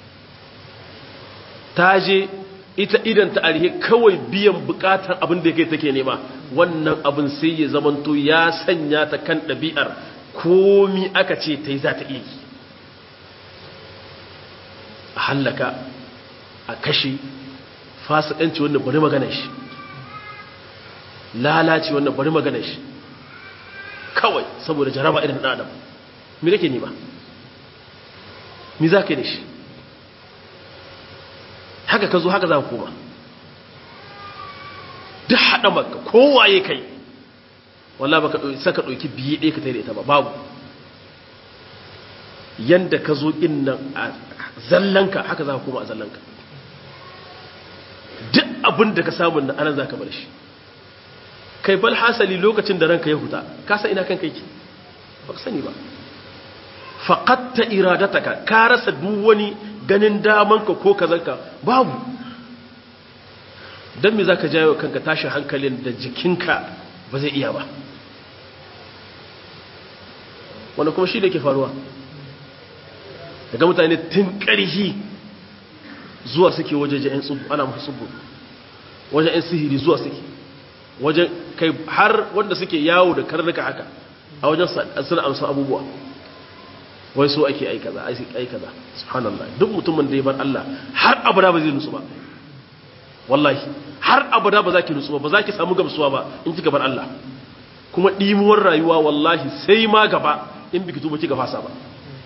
Ta je ita idan ta arihe kawai biyan bukatar abin da yake take nema, wannan abin sai ya zamanto ya sanya ta kan ɗabi'ar komi aka ce ta yi za ta iya yi. A hallaka, a kashe, fasikanci wanda bari magana shi, lalaci wannan bari magana shi, kawai saboda jaraba irin ɗan adam. Me kake nima? Me za ka yi da shi? Haka ka zo haka za ka koma. Duk haɗa maka kowaye kai, wallah baka saka ɗauki biye ɗaya ka tare ita ba, babu. Yanda ka zo ɗin nan a zallanka haka za ka koma a zallanka. Duk abin da ka samun nan anan za ka bar shi. Kai bal hasali lokacin da ranka ya huta, ka san ina kanka yake? Ba ka sani ba. Faqatta iradataka, ka rasa duk wani ganin damanka ko kazanka, babu. Dan me zaka jawo kanka tashin hankalin da jikinka ba zai iya ba? Wannan kuma shi da ke faruwa. Daga mutane tun ƙarhi zuwa suke wajejen ƴan tsubu, ana musu tsubu, wajen ƴan sihiri zuwa suke, wajen kai har wanda suke yawo da karnuka haka a wajen suna amsa abubuwa. wai so ake ai kaza ai kaza subhanallah duk mutumin da ya bar Allah har abada ba zai nutsu ba wallahi har abada ba za ki nutsu ba ba za ki samu gamsuwa ba in kika bar Allah kuma dimuwar rayuwa wallahi sai ma gaba in biki tuba kika fasa ba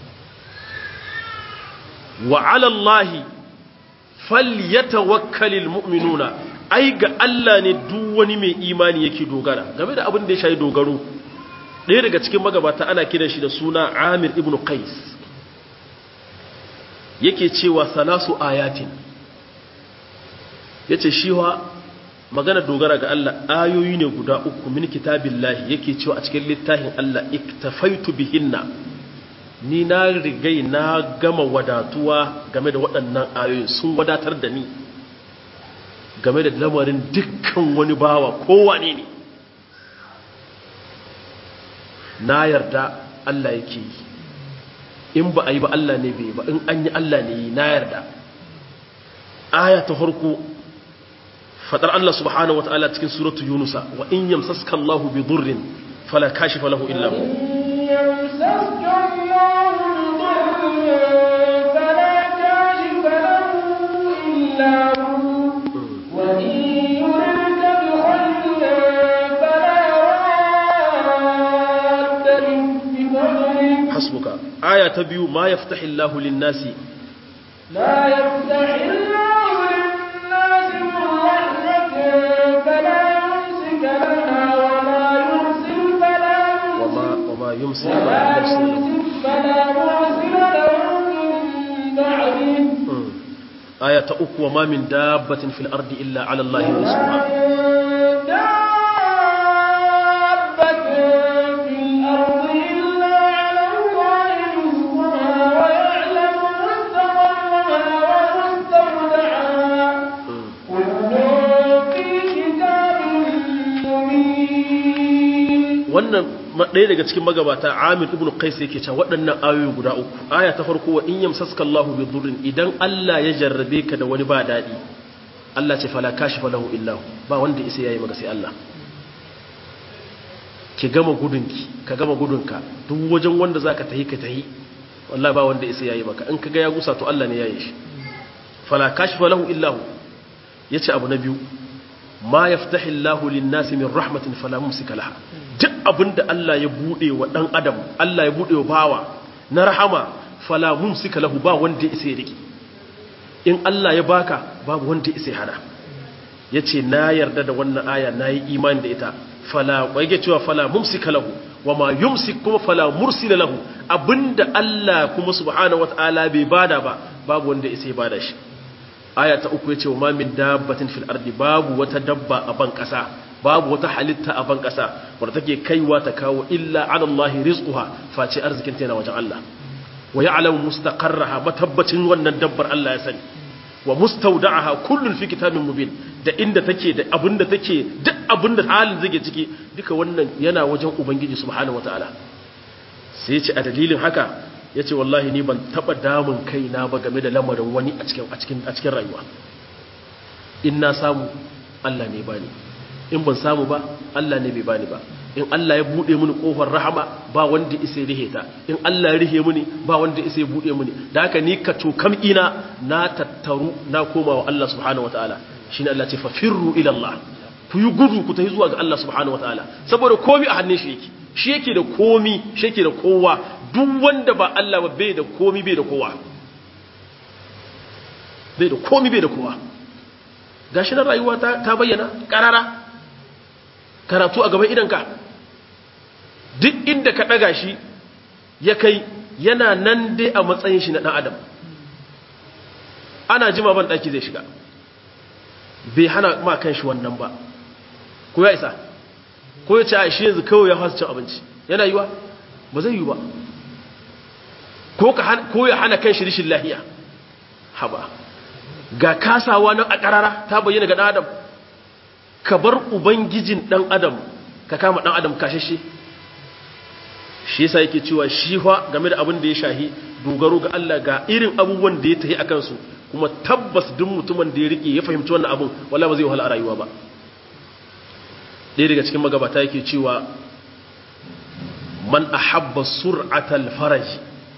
wa ala Allah falyatawakkalul mu'minuna ai ga Allah ne duk wani mai imani yake dogara game da abin da ya shayi dogaro ɗaya daga cikin magabata ana kiran shi da suna Amir ibn Qais yake cewa salasu ayatin yace shi wa magana dogara ga Allah ayoyi ne guda uku min kitabillahi yake cewa a cikin littafin Allah iktafaitu bihinna ni na rigai na gama wadatuwa game da waɗannan ayoyin sun wadatar da ni game da lamarin dukkan wani bawa kowane ne na yarda Allah yake yi in ba a yi ba Allah ne bai ba in an yi Allah ne yi na yarda aya ta farko fadar Allah subhanahu wata'ala cikin suratu yunusa wa in yamsaska Allahu bi dhurrin fala kashifa lahu illa hu حسبك آية تبيو ما يفتح الله للناس ما يفتح الله للناس من رحمة فلا يمسك لها وما يرسل فلا وما, وما يمسك وما يمسك فلا مرسل له من بعده آية أك وما من دابة في الأرض إلا على الله رزقها wannan ɗaya daga cikin magabata Amir ibn Qais yake cewa waɗannan ayoyi guda uku aya ta farko wa in yamsaska Allahu bi dhurrin idan Allah ya jarrabe ka da wani ba dadi Allah ce fala kashifa lahu illa ba wanda isa yayi maka sai Allah ki gama gudunki ka gama gudunka duk wajen wanda zaka tahi ka tahi wallahi ba wanda isa yayi maka in kaga ya gusa to Allah ne yayi shi fala kashifa lahu illa yace abu na biyu ma yaftahi Allahu lin-nasi min rahmatin fala mumsika laha duk abinda Allah ya bude wa dan adam Allah ya bude wa bawa na rahama fala mumsika lahu ba wanda isa ya riki in Allah ya baka babu wanda isa ya hana yace na yarda da wannan aya nayi imani da ita fala wage cewa fala mumsika lahu wama yumsik kuma fala mursila lahu abinda Allah kuma subhanahu wataala bai bada ba babu wanda isa ya bada shi aya ta uku yace wa min dabbatin fil ardi babu wata dabba a ban kasa babu wata halitta a ban kasa wanda take kaiwa ta kawo illa ala Allah rizquha face arzikin ta yana wajen Allah wa ya'lamu mustaqarraha matabbacin wannan dabbar Allah ya sani wa mustawda'aha kullun fi kitabin mubin da inda take da abinda take duk abinda halin zage ciki duka wannan yana wajen ubangiji subhanahu wataala sai yace a dalilin haka ya ce wallahi ni ban taba damun kaina ba game da lamarin wani a cikin rayuwa in na samu Allah ne bani in ban samu ba Allah ne bai bani ba in Allah ya bude mini kofar rahama ba wanda isa rihe ta in Allah ya rihe mini ba wanda isa ya bude mini da haka ni ka tokam ina na tattaru na koma wa Allah subhanahu wataala shine Allah ce fa firru ila Allah ku yi gudu ku tafi zuwa ga Allah subhanahu wataala saboda komai a hannun shi yake shi yake da komi shi yake da kowa duk wanda ba Allah ba bai da komi bai da kowa bai da komi bai da kowa gashi na rayuwa ta, ta bayyana karara karatu a gaban idanka duk inda ka daga shi ya kai yana nan dai a matsayin shi na dan adam ana jima ban daki zai shiga bai hana ma kan shi wannan ba ko ya isa ko ya ce a shi yanzu kawai ya fasa cin abinci yana yiwa ba zai yi ba ko ya hana kan shi rishin lahiya haba ga kasawa nan a karara ta bayyana ga dan adam ka bar ubangijin dan adam ka kama dan adam kashashe shi yasa yake cewa shi fa game da abin da ya shahi dogaro ga Allah ga irin abubuwan da ya tahi akan su kuma tabbas duk mutumin da ya rike ya fahimci wannan abin wallahi ba zai wahala a rayuwa ba ɗaya daga cikin magabata yake cewa man ahabba sur'atal faraj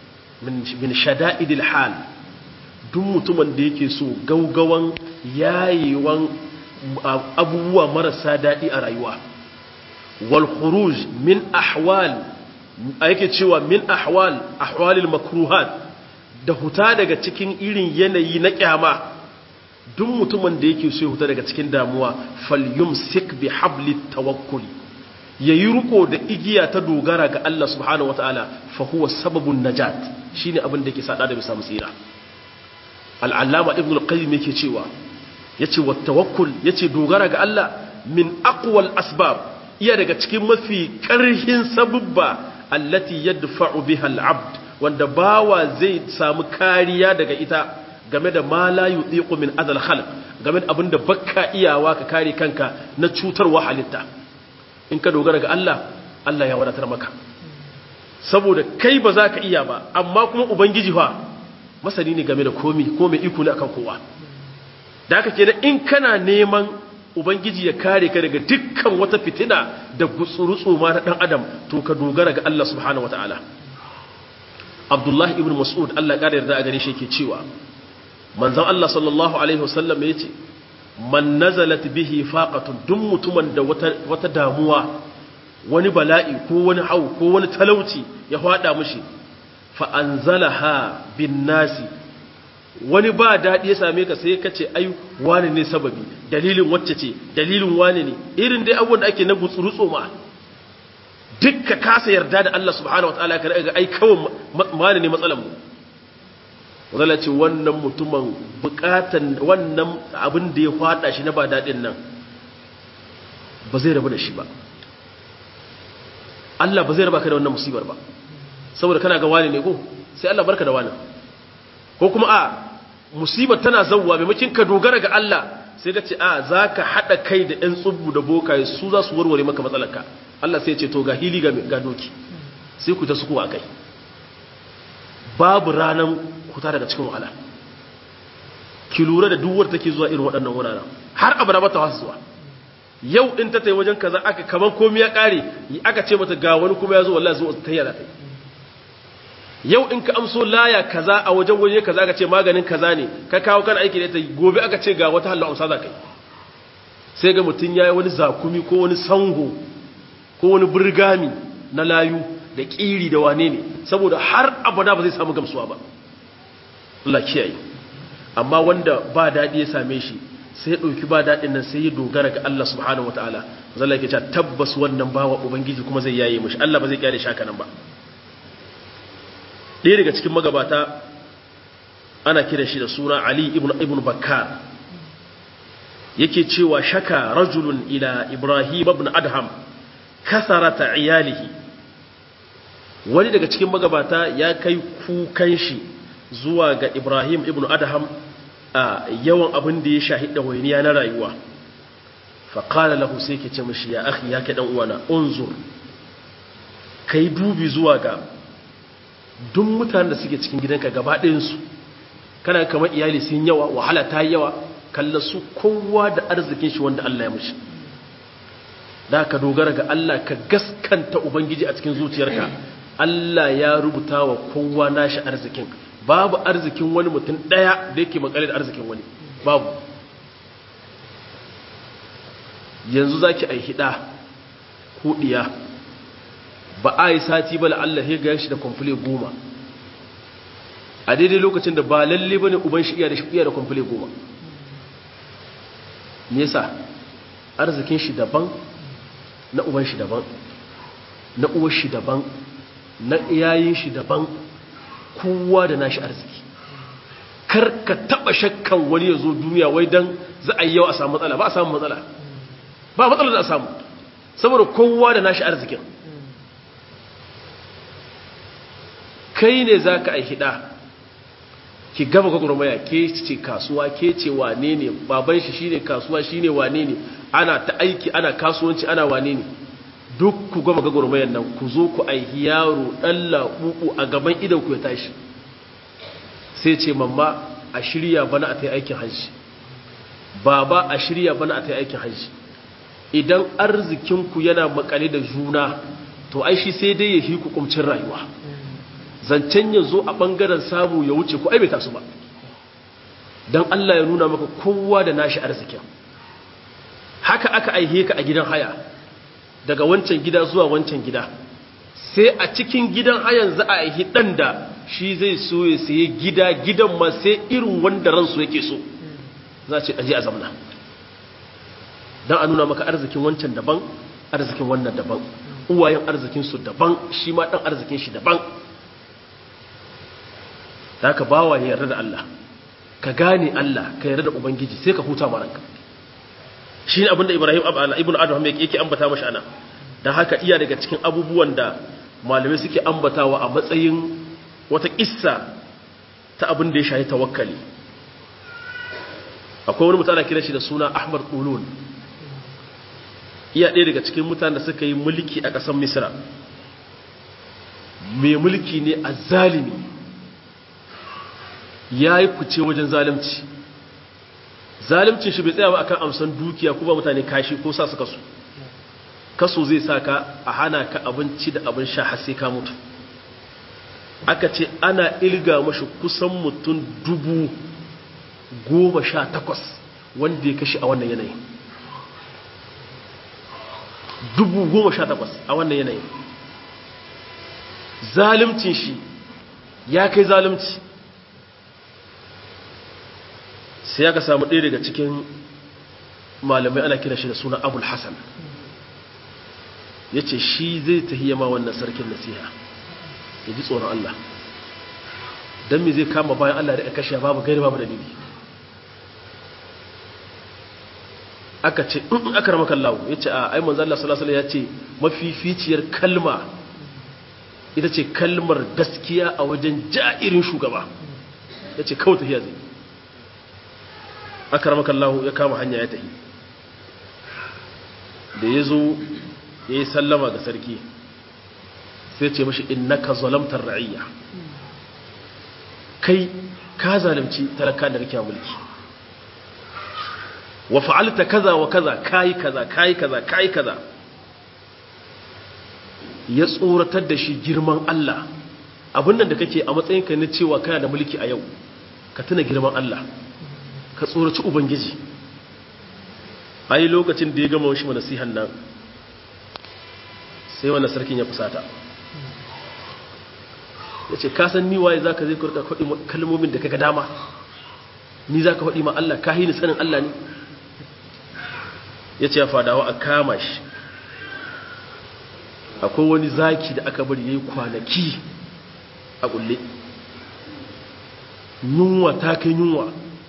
min shada'idil hal duk mutumin da yake so gaugawan yayewan abubuwa marasa daɗi a rayuwa wal khuruj min ahwal yake cewa min ahwal ahwalil makruhat da huta daga cikin irin yanayi na kyama duk mutumin da yake so ya huta daga cikin damuwa falyumsik bi hablit tawakkul yayi ruko da igiya ta dogara ga Allah subhanahu wataala fa huwa sababun najat shine abin da yake sada da bisa musira al-allama ibn al-qayyim yake cewa yace wa tawakkul yace dogara ga Allah min aqwal asbab iya daga cikin mafi karhin sabubba allati yadfa'u biha al-abd wanda bawa zai samu kariya daga ita game da ma la yudiqu min adal khalq game da abinda bakka iyawa ka kare kanka na cutarwa halitta in ka dogara ga Allah Allah ya wadatar maka saboda kai ba za ka iya ba amma kuma ubangiji fa masani ne game da komi ko mai iko ne akan kowa da haka kenan in kana neman ubangiji ya kare ka daga dukkan wata fitina da gutsurutsu ma na dan adam to ka dogara ga Allah subhanahu wataala Abdullah ibn Mas'ud Allah ya yarda a gare shi yake cewa manzon Allah sallallahu alaihi wasallam yace man nazalat bihi faqatun duk mutumin da wata wata damuwa wani bala'i ko wani hau ko wani talauci ya fada mishi fa anzalaha bin nasi wani ba dadi ya same ka sai ka ce ai wani ne sababi dalilin wacce ce dalilin wani ne irin dai abubuwan da ake na gutsurutso ma dukka kasa yarda da Allah subhanahu wataala ka ga ai kawai wani ne matsalan mu wadala ce wannan mutumin bukatan wannan abin da ya fada shi na ba daɗin nan ba zai rabu da shi ba Allah ba zai raba ka da wannan musibar ba saboda kana ga wani ne ko sai Allah barka da wani ko kuma a musibar tana zawwa maimakin ka dogara ga Allah sai ka ce a za ka haɗa kai da ‘yan tsubu da bokaye su za su warware maka matsalarka Allah sai ce to ga hili ga doki sai ku ta suku a kai babu ranar kuta daga cikin wahala ki lura da duwar take zuwa irin waɗannan wuraren har abada ba ta wasu zuwa yau in ta tai wajen kaza aka kaman komai ya kare aka ce mata ga wani kuma ya zo wallahi zo ta yara tai yau in ka amso laya kaza a wajen waje kaza aka ce maganin kaza ne ka kawo kan aiki da ta gobe aka ce ga wata halin amsa za kai sai ga mutum yayi wani zakumi ko wani sango ko wani burgami na layu da kiri da wane ne saboda har abada ba zai samu gamsuwa ba Allah kiyaye amma wanda ba dadi ya same shi sai ya dauki ba dadin nan sai ya dogara ga Allah subhanahu wataala zalla yake cewa tabbas wannan bawa ubangiji kuma zai yaye mishi Allah ba zai kyale shi haka nan ba ɗaya daga cikin magabata ana kiran shi da suna Ali ibn ibn Bakkar yake cewa shaka rajulun ila Ibrahim ibn Adham kasarata iyalihi wani daga cikin magabata ya kai kukan shi zuwa ga Ibrahim ibn Adham a yawan abin da ya shahida wainiya na rayuwa fa qala lahu sai ke ce mishi ya akhi ya ke dan uwana unzur kai dubi zuwa ga duk mutanen da suke cikin gidanka gaba ɗayansu kana kamar iyali sun yawa wahala ta yi yawa kalla su kowa da arzikin shi wanda Allah ya mushi da ka dogara ga Allah ka gaskanta ubangiji a cikin zuciyarka Allah ya rubuta wa kowa nashi arzikin babu arzikin wani mutum ɗaya da yake makale da arzikin wani babu yanzu zaki ai hida ko diya ba a yi sati ba Allah ya gaya shi da kwamfule goma a daidai lokacin da ba lalle ba ne uban shi iya da shi iya da kwamfule goma nesa arzikin shi daban na uban shi daban na uwar shi daban na iyayen shi daban kowa da nashi arziki kar ka taba shakkan wani ya zo duniya wai dan za a yi yawa a samu matsala ba a samu matsala ba matsala da a samu saboda kowa da nashi arzikin kai ne za ka aihida ki gaba gwagwarmaya ke ce kasuwa ke ce wane ne baban shi shine kasuwa shine wane ne ana ta aiki ana kasuwanci ana wane ne duk ku gaba gwagwarmayan nan ku zo ku aihi yaro dan labubu a gaban idan ku ya tashi sai ce mamma a shirya bana a ta aikin hajji baba a shirya bana a ta aikin hajji idan arzikinku yana makale da juna to ai shi sai dai ya hi ku kumcin rayuwa zancen ya zo a ɓangaren samu ya wuce ko ai bai taso ba don Allah ya nuna maka kowa da nashi arzikin haka aka aihe ka a gidan haya daga wancan gida zuwa wancan gida sai a cikin gidan hayan za a aihi ɗan da shi zai so ya saye gida gidan ma sai irin wanda ransu yake so za a ce aje a zamna don a nuna maka arzikin wancan daban arzikin wannan daban uwayen arzikinsu daban shi ma ɗan arzikin shi daban da ka bawa ya yarda da Allah ka gane Allah ka yarda da Ubangiji sai ka huta maranka shi ne abinda Ibrahim ibn Adham yake ambata mashi ana don haka iya daga cikin abubuwan da malamai suke ambatawa a matsayin wata kissa ta abin da ya shahi tawakkali akwai wani mutane kira shi da suna Ahmad Ulun iya ɗaya daga cikin mutanen da suka yi mulki a ƙasar Misra mai mulki ne a zalimi ya yi fice wajen zalimci zalimcin shi bai tsaya ba akan amsan dukiya ko ba mutane kashi ko sa su kasu kaso zai sa ka a hana ka abinci da abin sha har sai ka mutu aka ce ana ilga mashi kusan mutum dubu goma sha takwas wanda ya kashi a wannan yanayin dubu goma sha takwas a wannan yanayin zalimcin shi ya kai zalimci sai aka samu ɗaya daga cikin malamai ana kira shi da suna abul hassan ya ce shi zai tahiyama wannan sarkin nasiha ya ji tsoron Allah don me zai kama bayan Allah da ya kashe babu gairi babu dalili aka ce in aka rama kallawo ya ce a aiman zalla salasala ya ce mafificiyar kalma ita ce kalmar gaskiya a wajen ja'irin shugaba ya ce kawai tafiya zai aka rama kallawo ya kama hanya ya tafi da ya zo ya yi sallama ga sarki sai ce mashi innaka zalamtar ra'iyya kai ka zalimci talaka da rike mulki wa fa'alta kaza wa kaza kai kaza kai kaza kai kaza ya tsoratar da shi girman Allah abin nan da kake a matsayin ka ne cewa kana da mulki a yau ka tuna girman Allah ka tsoraci ubangiji ai lokacin da ya gama shi nasihan nan sai wannan sarkin ya fusata ya ce kasan ni waye za ka zai kurka kwaɗi kalmomin da kaga dama ni za ka kwaɗi ma Allah ka hini sanin Allah ne ya ce ya fadawa a kama shi akwai wani zaki da aka bari ya yi kwanaki a ƙulle yunwa ta kai yunwa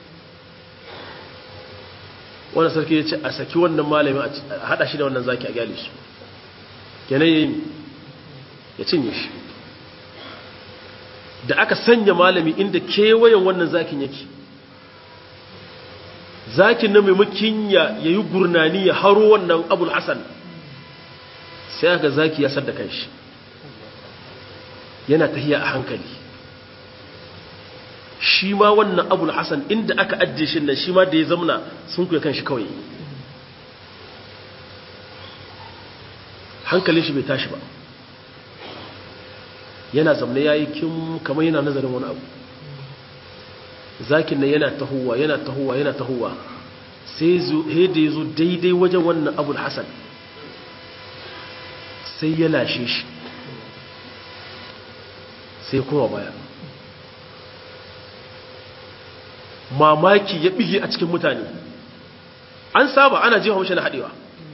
wannan sarki ya ce a saki wannan malamin a haɗa shi da wannan zaki a gyale su kenan ya yi ya cinye shi da aka sanya malami inda kewayen wannan zakin yake zakin na maimakin ya yi gurnani ya haro wannan abul hassan sai aka zaki ya sadda kan shi yana tahiya a hankali shi ma wannan abul hassan inda aka ajiye shi nan shi ma da ya zamna sun kuwa kan shi kawai hankalin shi bai tashi ba yana zamne ya yi kin kamar yana nazarin wani abu zakin nan yana tahowa yana tahowa yana tahowa sai da ya zo daidai wajen wannan abul hassan sai ya lashe shi sai kuma baya mamaki ya bige a cikin mutane an saba ana jefa mashi na haɗewa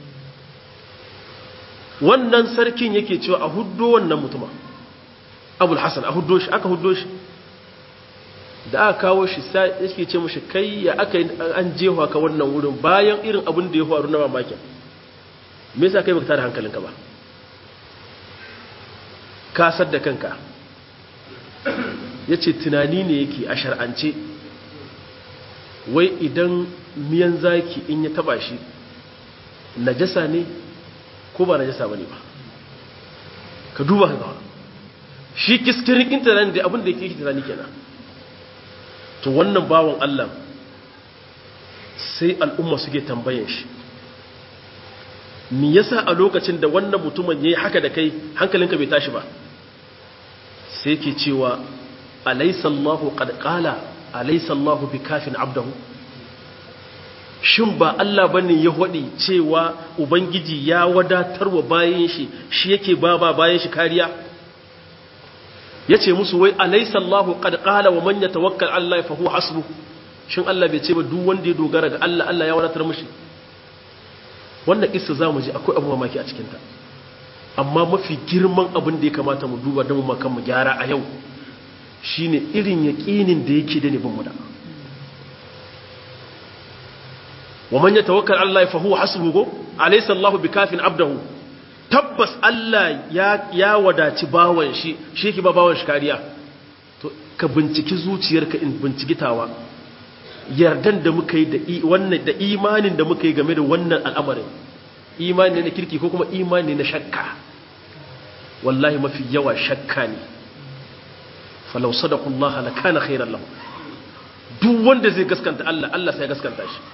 wannan sarkin yake cewa a huddo wannan mutuma abul hassan a huddo shi aka huddo shi da aka kawo shi sai yake ce mashi kai ya aka an jefa ka wannan wurin bayan irin abin da ya faru na mamakin me yasa kai baka tada hankalinka ba kasar da kanka yace tunani ne yake a shar'ance wai idan miyan zaki in ya taba shi najasa ne ko ba najasa bane ba ka duba ka ga shi kiskirin intanet da abin da yake tunani kenan to wannan bawon Allah sai al'umma suke tambayen shi me yasa a lokacin da wannan mutumin yayi haka da kai hankalinka bai tashi ba sai yake cewa alaysa Allahu qad qala alaysa Allahu bikafin abdahu shin ba Allah bane ya hodi cewa ubangiji ya wadatarwa bayin shi shi yake ba ba bayin shi kariya yace musu wai alaysa Allahu qad qala wa man yatawakkal ala Allah fa huwa hasbuh shin Allah bai ce ba duk wanda ya dogara ga Allah Allah ya wadatar mishi wannan kissa zamu ji akwai abu mamaki a cikin ta amma mafi girman abin da ya kamata mu duba don mu makan mu gyara a yau shine irin yaqinin da yake da nibin mu da wa man yatawakkal ala Allah fa huwa hasbuhu alaysa Allahu bikafin abdahu tabbas Allah ya ya wadaci bawan shi shi yake ba bawan shi kariya to ka binciki zuciyarka in binciki tawa yardan da muka yi da wannan da imanin da muka yi game da wannan al'amarin imani ne na kirki ko kuma imani ne na shakka wallahi mafi yawa shakka ne falau sadaqullaha lakana khairan lahu duk wanda zai gaskanta Allah Allah sai ya gaskanta shi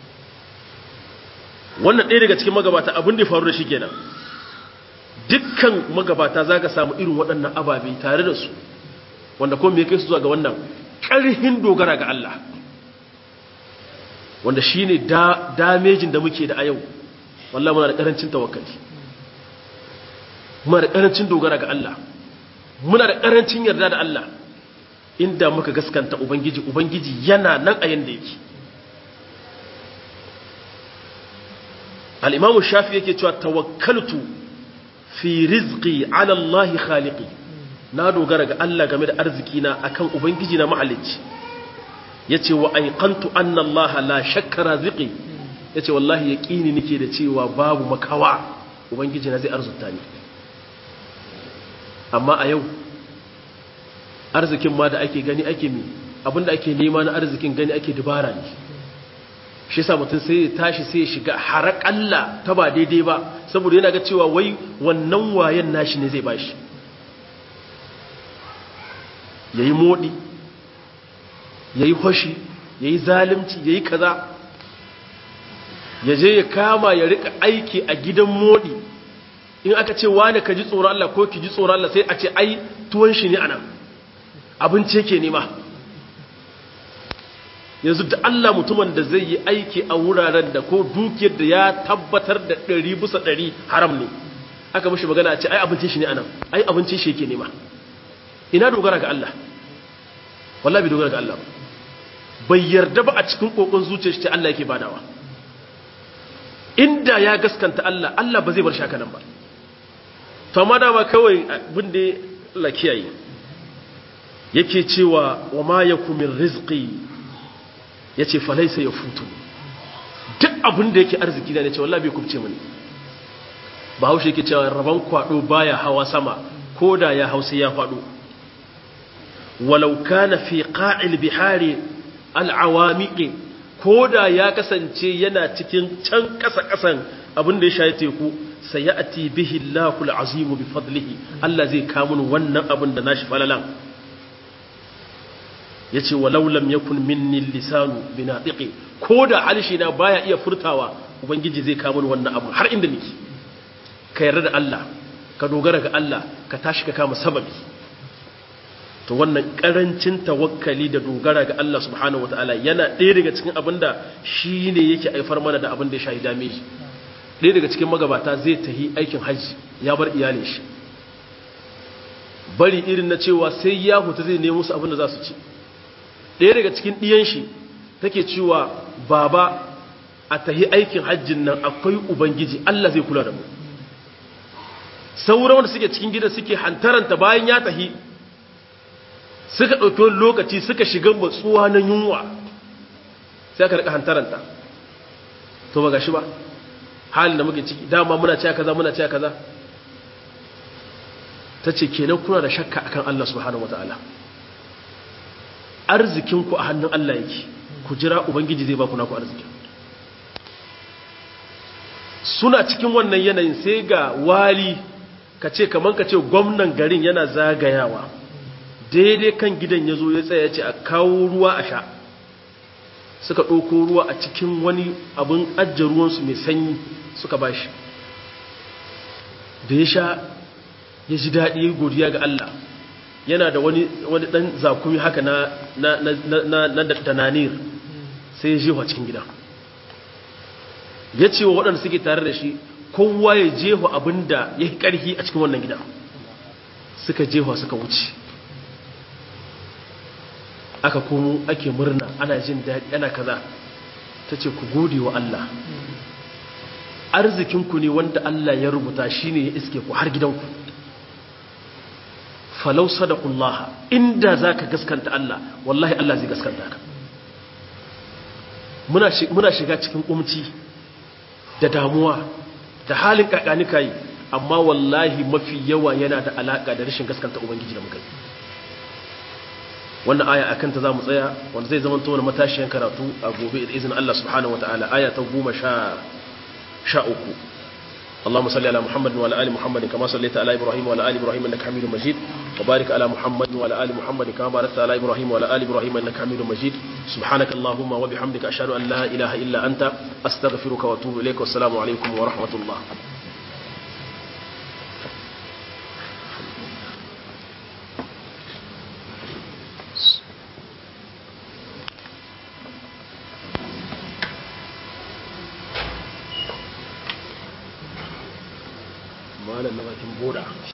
wannan ɗaya daga cikin magabata abin da ya faru da shi kenan dukkan magabata zaka samu irin waɗannan ababe tare da su wanda kuma me kai su zuwa ga wannan ƙarhin dogara ga Allah wanda shine da damejin da muke da a yau wallahi muna da karancin tawakkali muna da karancin dogara ga Allah muna da karancin yarda da Allah inda muka gaskanta ubangiji ubangiji yana nan a yanda yake al-imam shafi yake cewa tawakkaltu fi rizqi ala Allah khaliqi na dogara ga Allah game da arziki na akan ubangiji na mahalicci yace wa aiqantu anna Allah la shakka raziqi yace wallahi yaqini nake da cewa babu makawa ubangiji na zai arzuta ni amma a yau arzikin ma da ake gani ake mi abinda ake nema na arzikin gani ake dubara ne shi yasa mutum sai ya tashi sai ya shiga harakalla ta ba daidai ba saboda yana ga cewa wai wannan wayen nashi ne zai bashi yayi modi yayi hoshi yayi zalunci yayi kaza yaje ya kama ya rika aiki a gidan modi in aka ce wani ka ji tsoron Allah ko ki ji tsoron Allah sai a ce ai tuwon shi ne anan abinci yake nema yanzu da Allah mutumin da zai yi aiki a wuraren da ko dukiyar da ya tabbatar da ɗari bisa ɗari haram ne aka mashi magana a ce ai abincin shi ne anan ai abincin shi yake nema ina dogara ga Allah wallahi bai dogara ga Allah bai yarda ba a cikin kokon zuciyar shi Allah yake badawa inda ya gaskanta Allah Allah ba zai bar shaka nan ba to amma da ba kawai abin da Allah kiyaye yake cewa wa ma yakum min rizqi yace fa laysa yafutu duk abin da yake arziki da ne ce wallahi bai kubce mini ba haushe yake cewa raban kwado baya hawa sama koda ya hausa ya fado walau kana fi qa'il bihari al'awamiqi koda ya kasance yana cikin can kasa kasan abin da ya shaye teku sayati bihi Allahul azim bi fadlihi Allah zai kawo mun wannan abin da nashi falalan yace walau lam yakun minni lisanu binadiqi koda halshi na baya iya furtawa ubangiji zai kawo mun wannan abu har inda nake ka yarda da Allah ka dogara ga Allah ka tashi ka kama sababi to wannan karancin tawakkali da dogara ga Allah subhanahu wataala yana ɗaya daga cikin abinda shine yake aifar mana da abin da ya shahi dame shi ɗaya daga cikin magabata zai tahi aikin haji ya bar iyalin shi bari irin na cewa sai ya huta zai nemo musu abin da za su ci ɗaya daga cikin ɗiyan shi take cewa baba a tahi aikin hajjin nan akwai ubangiji Allah zai kula da mu sauran wanda suke cikin gidan suke hantaranta bayan ya tahi suka ɗauki wani lokaci suka shiga matsuwa na yunwa sai aka rika hantaranta to ba gashi ba halin da muke ciki dama muna cewa kaza muna cewa kaza tace kenan kuna da shakka akan Allah subhanahu wataala arzikin ku a hannun Allah yake ku jira ubangiji zai ba ku naku arziki suna cikin wannan yanayin sai ga wali kace kaman kace gwamnan garin yana zagayawa daidai kan gidan ya zo ya tsaya ce a kawo ruwa a sha suka ɗauko ruwa a cikin wani abin ajiyar ruwansu mai sanyi suka ba shi da ya sha ya ji daɗi godiya ga Allah yana da wani wani dan zakumi haka na na na na dananir sai ya jefa cikin gidan ya ce wa waɗanda suke tare da shi kowa ya jefa abinda ya yi ƙarfi a cikin wannan gidan suka jefa suka wuce aka komo ake murna ana jin daɗi ana kaza ta ce ku gode wa Allah arzikinku ne wanda Allah ya rubuta shi ne ya iske ku har gidanku falau sadaqullaha inda zaka gaskanta Allah wallahi Allah zai gaskanta ka muna muna shiga cikin kumci da damuwa da halin kakani kai amma wallahi mafi yawa yana da alaka da rashin gaskanta ubangiji da muka yi wannan aya akan ta zamu tsaya wanda zai zama tona matashiyan karatu a gobe da izinin Allah subhanahu wataala aya ta goma sha uku اللهم صل على محمد وعلى ال محمد كما صليت على ابراهيم وعلى ال ابراهيم انك حميد مجيد وبارك على محمد وعلى ال محمد كما باركت على ابراهيم وعلى ال ابراهيم انك حميد مجيد سبحانك اللهم وبحمدك اشهد ان لا اله الا انت استغفرك واتوب اليك والسلام عليكم ورحمه الله malam na bakin boda